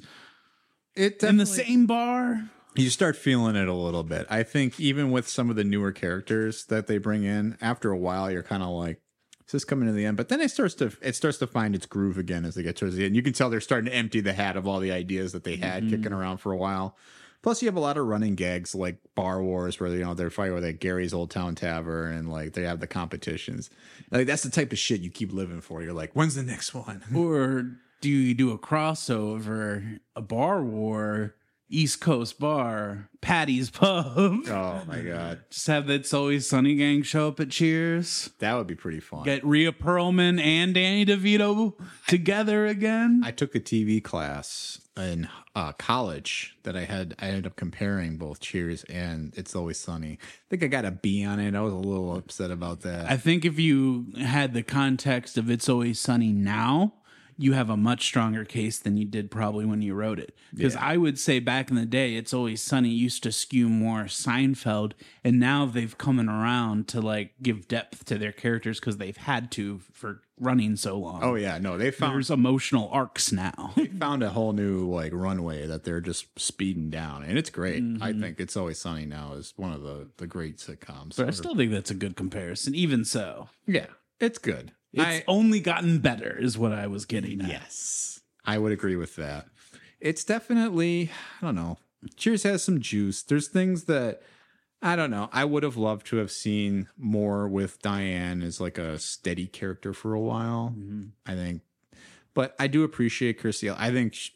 it in the definitely- same bar. You start feeling it a little bit. I think even with some of the newer characters that they bring in, after a while, you're kind of like, is this coming to the end? But then it starts to it starts to find its groove again as they get towards the end. You can tell they're starting to empty the hat of all the ideas that they had kicking around for a while. Plus, you have a lot of running gags like Bar Wars, where you know they're fighting with like Gary's Old Town Tavern, and like they have the competitions. Like that's the type of shit you keep living for. You're like, when's the next one? Or do you do a crossover, a bar war, East Coast bar, Patty's Pub? Oh my god, Just have that It's Always Sunny gang show up at Cheers. that would be pretty fun. Get Rhea Perlman and Danny DeVito together again. I took a T V class in uh, college that I had. I ended up comparing both Cheers and It's Always Sunny. I think I got a B on it. I was a little upset about that. I think if you had the context of It's Always Sunny now, you have a much stronger case than you did probably when you wrote it. Because Yeah. I would say back in the day, It's Always Sunny used to skew more Seinfeld, and now they've coming around to like give depth to their characters because they've had to for running so long. oh yeah, no, they found There's emotional arcs now. they found a whole new like runway that they're just speeding down, and it's great. Mm-hmm. I think It's Always Sunny now is one of the the great sitcoms. But I still think that's a good comparison. Even so, yeah, it's good. it's I- only gotten better, is what I was getting at. Yes, I would agree with that. It's definitely, I don't know. Cheers has some juice. There's things that I don't know. I would have loved to have seen more with Diane as like a steady character for a while. I think, but I do appreciate Kirstie Alley. I think, sh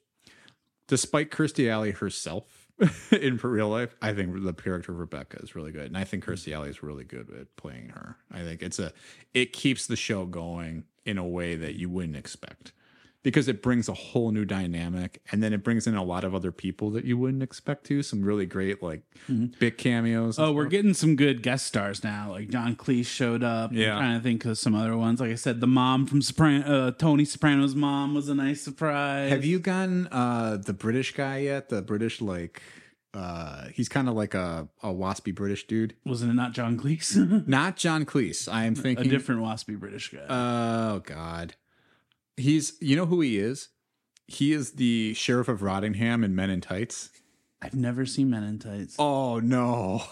despite Kirstie Alley herself in real life, I think the character of Rebecca is really good, and I think Kirstie Alley is really good at playing her. I think it's a it keeps the show going in a way that you wouldn't expect, because it brings a whole new dynamic, and then it brings in a lot of other people that you wouldn't expect to. Some really great like big cameos. and Oh, we're stuff. getting some good guest stars now. Like John Cleese showed up. Yeah. I'm trying to think of some other ones. Like I said, the mom from Sopran- uh, Tony Soprano's mom was a nice surprise. Have you gotten uh the British guy yet? The British like Uh, he's kind of like a, a waspy British dude. Wasn't it not John Cleese? Not John Cleese. I am A thinking different waspy British guy. Oh God, he's. You know who he is? He is the sheriff of Rottingham in Men in Tights. I've never seen Men in Tights. Oh no!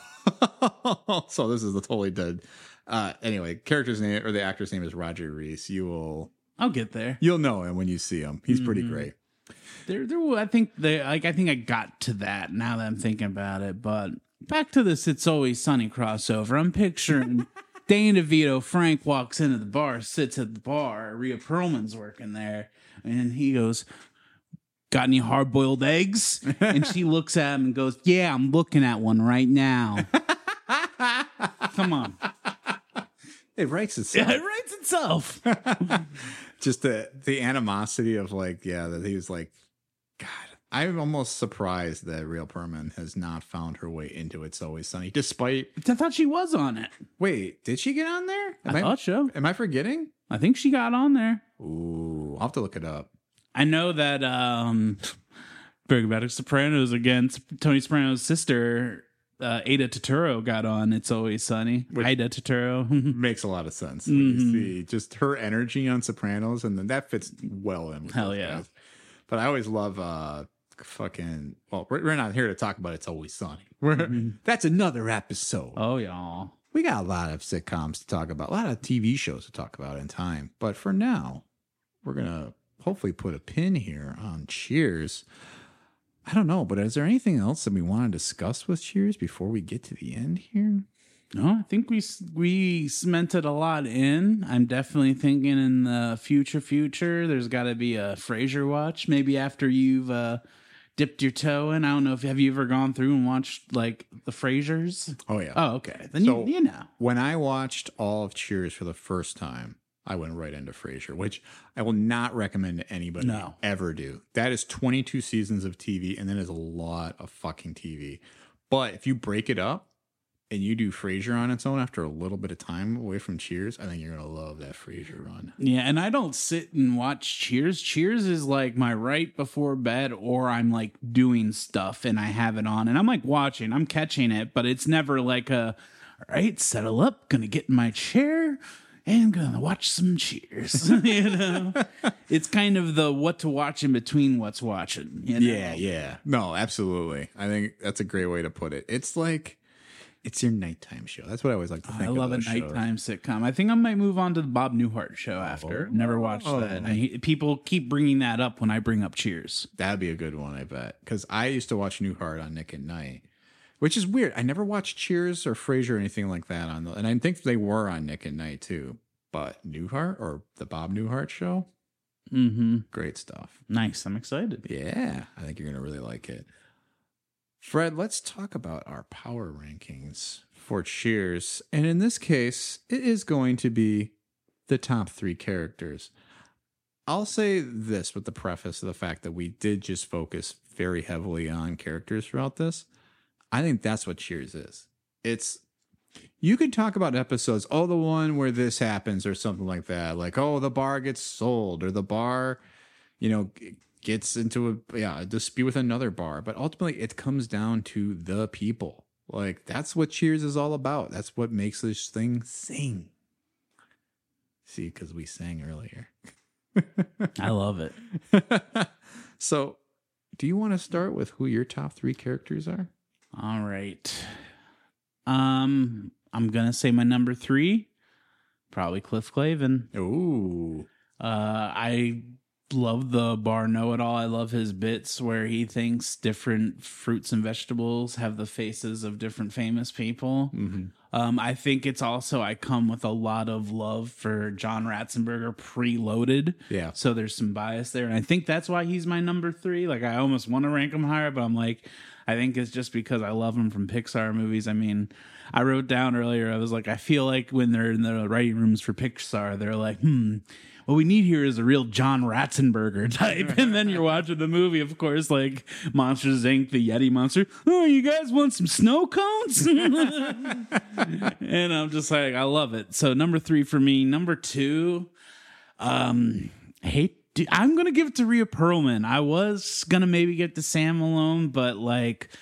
So this is the totally dead. Uh, anyway, character's name or the actor's name is Roger Reese. You will I'll get there. you'll know him when you see him. He's pretty great. There, there. I think they like. I think I got to that now that I'm thinking about it. But back to this "It's Always Sunny" crossover. I'm picturing Danny DeVito. Frank walks into the bar, sits at the bar. Rhea Perlman's working there, and he goes, "Got any hard-boiled eggs?" And she looks at him and goes, "Yeah, I'm looking at one right now." Come on, It writes itself. yeah, it writes itself. Just the the animosity of like, yeah, that he was like, God, I'm almost surprised that Rhea Perlman has not found her way into It's Always Sunny, despite. I thought she was on it. Wait, did she get on there? Am I thought so. Am I forgetting? I think she got on there. Ooh, I'll have to look it up. I know that um Breaking Bad Sopranos again, Tony Soprano's sister, uh, Ada Turturro got on It's Always Sunny. Which- Ada Turturro. Makes a lot of sense when you see just her energy on Sopranos, and then that fits well in with Hell those yeah. guys. But I always love uh fucking well, we're, we're not here to talk about It's Always Sunny. We're, That's another episode. Oh, y'all. We got a lot of sitcoms to talk about, a lot of T V shows to talk about in time. But for now, we're gonna hopefully put a pin here on Cheers. I don't know, but is there anything else that we want to discuss with Cheers before we get to the end here? No, I think we we cemented a lot in. I'm definitely thinking in the future, future, there's got to be a Frasier watch. Maybe after you've uh, dipped your toe in. I don't know if have you ever gone through and watched like the Frasers? Oh yeah. Oh, okay. Then So- you you know. When I watched all of Cheers for the first time, I went right into Frasier, which I will not recommend to anybody No. ever do. That is twenty-two seasons of T V, and that is a lot of fucking T V. But if you break it up and you do Frasier on its own after a little bit of time away from Cheers, I think you're going to love that Frasier run. Yeah, and I don't sit and watch Cheers. Cheers is like my right before bed, or I'm like doing stuff and I have it on and I'm like watching, I'm catching it, but it's never like a, all right, settle up, gonna get in my chair and gonna watch some Cheers. You know, it's kind of the what to watch in between what's watching. You know? Yeah, yeah. No, absolutely. I think that's a great way to put it. It's like, it's your nighttime show. That's what I always like to think I of. love a those shows. nighttime sitcom. I think I might move on to the Bob Newhart show after. Never watched that. I, people keep bringing that up when I bring up Cheers. That'd be a good one, I bet. Because I used to watch Newhart on Nick at Night, which is weird. I never watched Cheers or Frasier or anything like that on the, and I think they were on Nick at Night too. But Newhart or the Bob Newhart show, Mm-hmm. great stuff. Nice. I'm excited. Yeah, I think you're gonna really like it. Fred, let's talk about our power rankings for Cheers. And in this case, it is going to be the top three characters. I'll say this with the preface of the fact that we did just focus very heavily on characters throughout this. I think that's what Cheers is. It's, you could talk about episodes, oh, the one where this happens or something like that. Like, oh, the bar gets sold or the bar, you know, g- gets into a, yeah, a dispute with another bar. But ultimately, it comes down to the people. Like, that's what Cheers is all about. That's what makes this thing sing. See, because we sang earlier. I love it. So, do you want to start with who your top three characters are? All right. Um, I'm gonna say my number three, probably Cliff Clavin. Ooh. Uh, I love the bar know-it-all. I love his bits where he thinks different fruits and vegetables have the faces of different famous people. Mm-hmm. Um, I think it's also I come with a lot of love for John Ratzenberger preloaded. Yeah. So there's some bias there. And I think that's why he's my number three. Like I almost want to rank him higher, but I'm like, I think it's just because I love him from Pixar movies. I mean, I wrote down earlier, I was like, I feel like when they're in the writing rooms for Pixar, they're like, hmm, what we need here is a real John Ratzenberger type. And then you're watching the movie, of course, like Monsters, Incorporated, the Yeti monster. Oh, you guys want some snow cones? And I'm just like, I love it. So number three for me. Number two, um, hate. I'm going to give it to Rhea Perlman. I was going to maybe get to Sam Malone, but like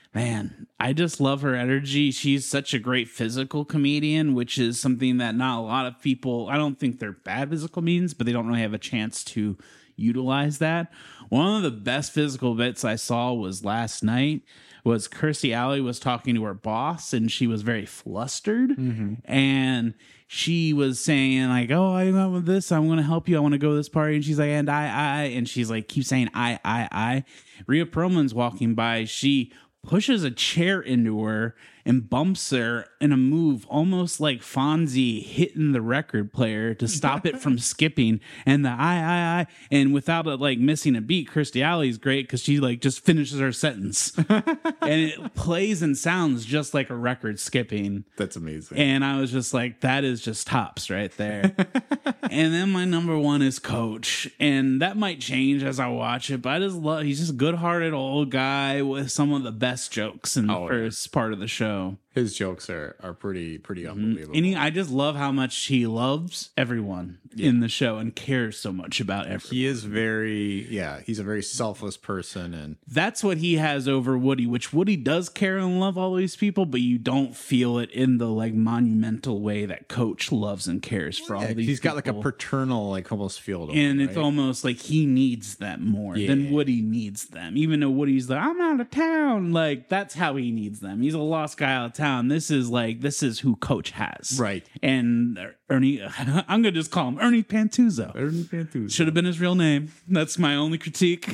Man, I just love her energy. She's such a great physical comedian, which is something that not a lot of people, I don't think they're bad physical comedians, but they don't really have a chance to utilize that. One of the best physical bits I saw was last night was Kirstie Alley was talking to her boss and she was very flustered. Mm-hmm. And she was saying like, oh, I love this. I'm going to help you. I want to go to this party. And she's like, and I, I, and she's like, keep saying I, I, I. Rhea Perlman's walking by. She pushes a chair into her and bumps her in a move almost like Fonzie hitting the record player to stop it from skipping. And the I, I, I, and without a, like missing a beat, Kirstie Alley's great because she like just finishes her sentence. And it plays and sounds just like a record skipping. That's amazing. And I was just like, that is just tops right there. And then my number one is Coach. And that might change as I watch it, but I just love, he's just a good-hearted old guy with some of the best jokes in the Oh, yeah. first part of the show. His jokes are, are pretty pretty unbelievable. And he, I just love how much he loves everyone in the show and cares so much about everyone. He is very, yeah, he's a very selfless person. And That's what he has over Woody, which Woody does care and love all these people, but you don't feel it in the like monumental way that Coach loves and cares for all yeah, these he's got like a people. paternal, like almost feel to him. And it's right? almost like he needs them more than Yeah. Woody needs them. Even though Woody's like, I'm out of town. Like, that's how he needs them. He's a lost guy out of town. This is like, this is who Coach has. Right. And Ernie, I'm going to just call him Ernie Pantuzzo. Ernie Pantuzzo. Should have been his real name. That's my only critique.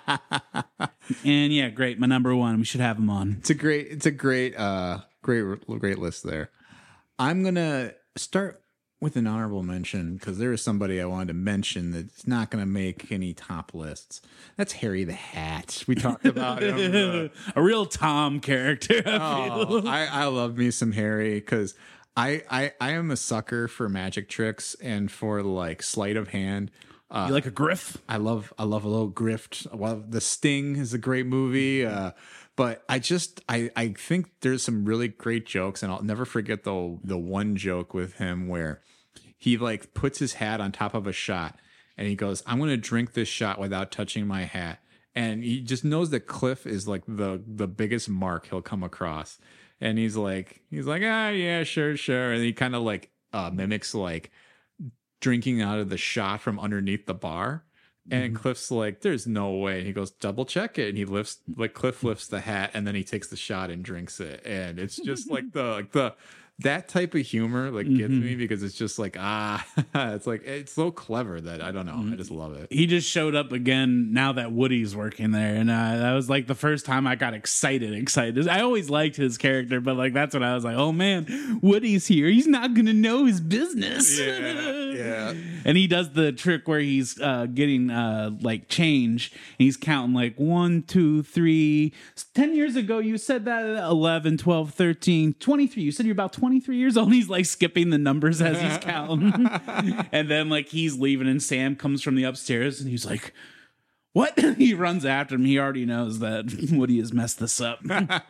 And yeah, great. My number one. We should have him on. It's a great, it's a great, uh, great, great list there. I'm gonna start with an honorable mention because there is somebody I wanted to mention that's not gonna make any top lists. That's Harry the Hat. We talked about him. uh, A real Tom character. I feel. oh, I, I love me some Harry because I, I, I am a sucker for magic tricks and for like sleight of hand. Uh, You like a griff? I love I love a little grift. Well, The Sting is a great movie, uh, but I just I I think there's some really great jokes, and I'll never forget the the one joke with him where he like puts his hat on top of a shot, and he goes, "I'm going to drink this shot without touching my hat," and he just knows that Cliff is like the the biggest mark he'll come across, and he's like he's like ah yeah sure sure, and he kind of like uh, mimics like drinking out of the shot from underneath the bar. And Cliff's like, there's no way. And he goes, double check it. And he lifts, like Cliff lifts the hat and then he takes the shot and drinks it. And it's just like the, like the, that type of humor like gets me because it's just like, ah, it's like, it's so clever that I don't know. I just love it. He just showed up again now that Woody's working there, and uh, that was like the first time I got excited. Excited. I always liked his character, but like that's when I was like, oh man, Woody's here. He's not gonna know his business. Yeah. And he does the trick where he's uh, getting uh, like change, and he's counting like one, two, three. Ten years ago, you said that eleven, twelve, thirteen, twenty-three. You said you're about twenty-three years old. And he's like skipping the numbers as he's counting. And then like he's leaving, and Sam comes from the upstairs, and he's like, what? He runs after him. He already knows that Woody has messed this up.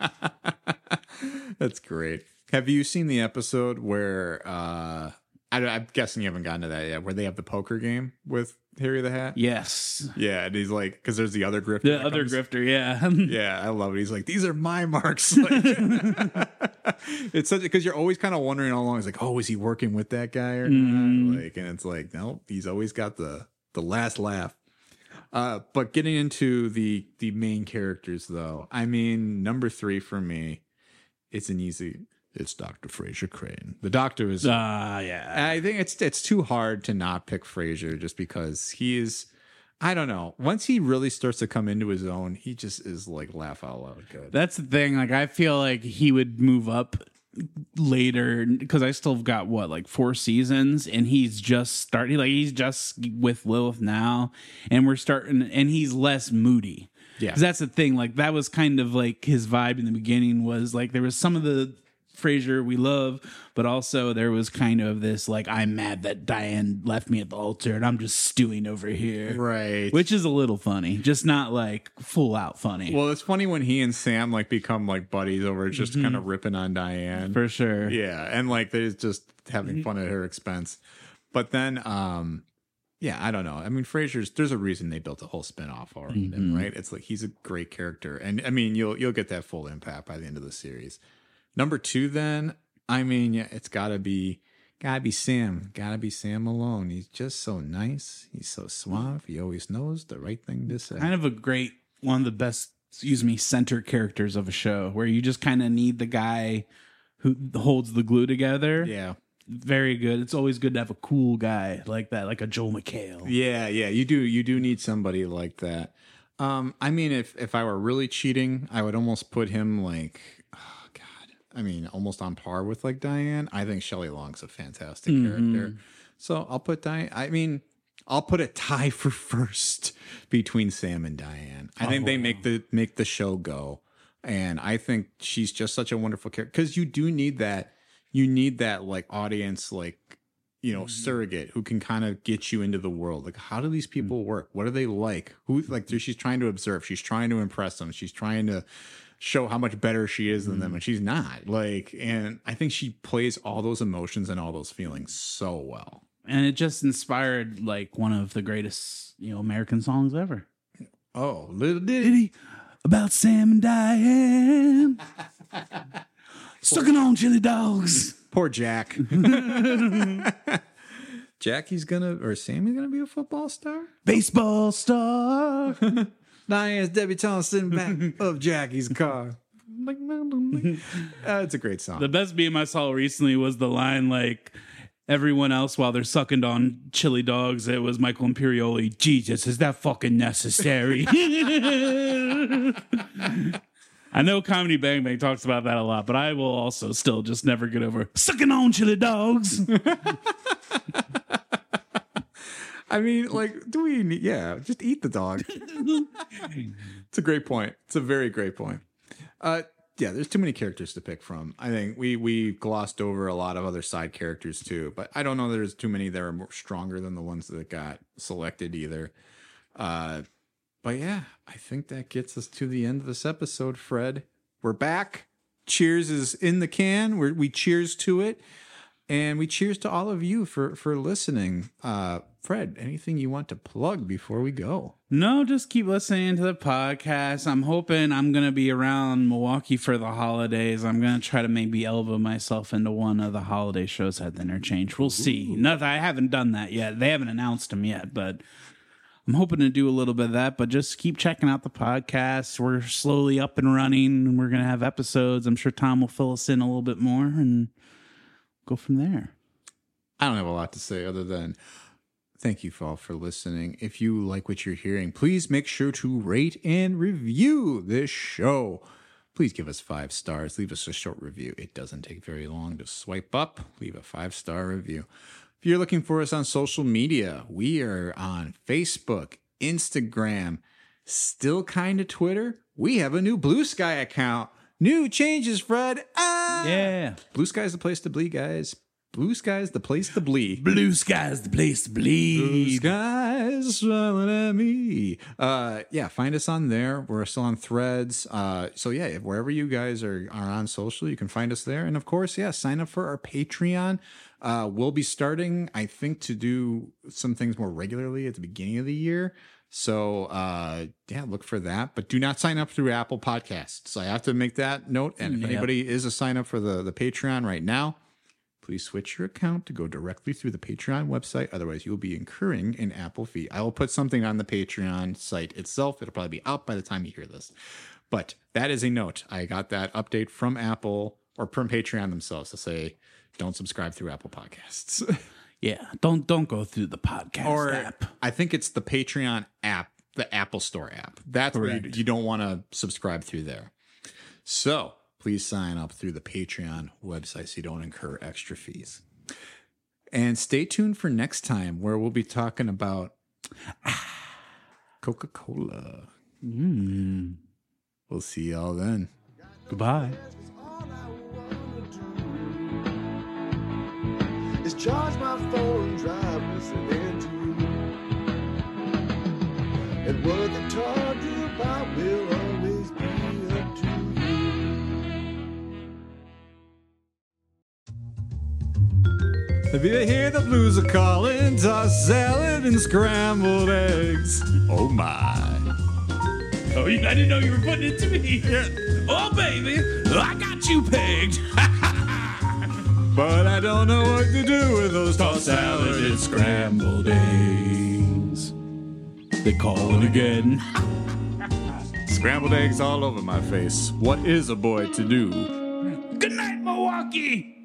That's great. Have you seen the episode where, uh, I, I'm guessing you haven't gotten to that yet, where they have the poker game with Harry the Hat? Yes. Yeah, and he's like, because there's the other grifter. The that other comes- grifter, yeah. Yeah, I love it. He's like, these are my marks. Like, it's such because you're always kind of wondering all along. It's like, oh, is he working with that guy or not? Like, and it's like, no, he's always got the the last laugh. Uh, but getting into the the main characters, though, I mean, number three for me, it's an easy. It's Doctor Fraser Crane. The Doctor is. Ah, yeah. I think it's it's too hard to not pick Fraser just because he is. I don't know. Once he really starts to come into his own, he just is like laugh out loud good. That's the thing. Like, I feel like he would move up later because I still got what, like four seasons, and he's just starting. Like, he's just with Lilith now, and we're starting, and he's less moody. Yeah. 'Cause that's the thing. Like, that was kind of like his vibe in the beginning was like there was some of the Frasier we love, but also there was kind of this like, I'm mad that Diane left me at the altar and I'm just stewing over here. Right. Which is a little funny, just not like full out funny. Well, it's funny when he and Sam like become like buddies over just kind of ripping on Diane. For sure. Yeah, and like they're just having fun at her expense. But then um yeah, I don't know. I mean, Frasier's, there's a reason they built a whole spinoff around him, Mm-hmm. right? It's like he's a great character. And I mean, you'll you'll get that full impact by the end of the series. Number two, then, I mean, yeah, it's gotta be gotta be Sam. Gotta be Sam Malone. He's just so nice. He's so suave. He always knows the right thing to say. Kind of a great, one of the best, excuse me, center characters of a show where you just kind of need the guy who holds the glue together. Yeah. Very good. It's always good to have a cool guy like that, like a Joel McHale. Yeah, yeah, you do. You do need somebody like that. Um, I mean, if if I were really cheating, I would almost put him like, oh God, I mean, almost on par with like Diane. I think Shelley Long's a fantastic character, so I'll put Diane. I mean, I'll put a tie for first between Sam and Diane. I think they make the make the show go, and I think she's just such a wonderful character because you do need that. You need that like audience, like, you know, surrogate who can kind of get you into the world. Like, how do these people work? What are they like? Who, like, she's trying to observe. She's trying to impress them. She's trying to show how much better she is than them. And she's not. Like, and I think she plays all those emotions and all those feelings so well. And it just inspired like one of the greatest, you know, American songs ever. Oh, little ditty. About Sam and Diane. Sucking on chili dogs. Poor Jack. Jackie's gonna, or Sammy's gonna be a football star? Baseball star. Diane's debutante sitting back of Jackie's car. Uh, it's a great song. The best meme I saw recently was the line like, everyone else while they're sucking on chili dogs, it was Michael Imperioli. Jesus, is that fucking necessary? I know Comedy Bang Bang talks about that a lot, but I will also still just never get over sucking on chili dogs. I mean, like, do we need, yeah, just eat the dog. It's a great point. It's a very great point. Uh, yeah, there's too many characters to pick from. I think we we glossed over a lot of other side characters too, but I don't know there's too many that are more stronger than the ones that got selected either. Uh, but yeah, I think that gets us to the end of this episode, Fred. We're back. Cheers is in the can. We're, we cheers to it. And we cheers to all of you for, for listening. Uh, Fred, anything you want to plug before we go? No, just keep listening to the podcast. I'm hoping I'm going to be around Milwaukee for the holidays. I'm going to try to maybe elbow myself into one of the holiday shows at the Interchange. We'll see. Not that I haven't done that yet. They haven't announced them yet, but I'm hoping to do a little bit of that. But just keep checking out the podcast. We're slowly up and running. We're going to have episodes. I'm sure Tom will fill us in a little bit more and go from there. I don't have a lot to say other than thank you all for listening. If you like what you're hearing, please make sure to rate and review this show. Please give us five stars. Leave us a short review. It doesn't take very long to swipe up. Leave a five-star review. If you're looking for us on social media, we are on Facebook, Instagram, still kind of Twitter. We have a new Blue Sky account. New changes, Fred. Ah! Yeah. Blue Sky's the place to bleed, guys. Blue Sky's the place to bleed. Blue sky's the place to Blue bleed. skies smiling at me. Uh, yeah, find us on there. We're still on Threads. Uh, so yeah, if wherever you guys are are on social, you can find us there. And of course, yeah, sign up for our Patreon. Uh, we'll be starting, I think, to do some things more regularly at the beginning of the year. So uh, yeah, look for that. But do not sign up through Apple Podcasts. I have to make that note. And if Yep. anybody is a sign up for the the Patreon right now, please switch your account to go directly through the Patreon website. Otherwise, you'll be incurring an Apple fee. I will put something on the Patreon site itself. It'll probably be out by the time you hear this. But that is a note. I got that update from Apple or from Patreon themselves to say, don't subscribe through Apple Podcasts. Yeah, don't don't go through the podcast or app. I think it's the Patreon app, the Apple Store app. That's where you, Correct. you don't want to subscribe through there. So please sign up through the Patreon website so you don't incur extra fees. And stay tuned for next time where we'll be talking about Coca-Cola. Mm. We'll see y'all then. Goodbye. Is charge my phone, drive, listening to you. And what they told you about will always be up to you. If you hear the blues are calling, toss salad and scrambled eggs. Oh my. Oh, I didn't know you were putting it to me. Oh, baby, I got you pegged. But I don't know what to do with those tossed salad and scrambled eggs. They call it again. Scrambled eggs all over my face. What is a boy to do? Good night, Milwaukee.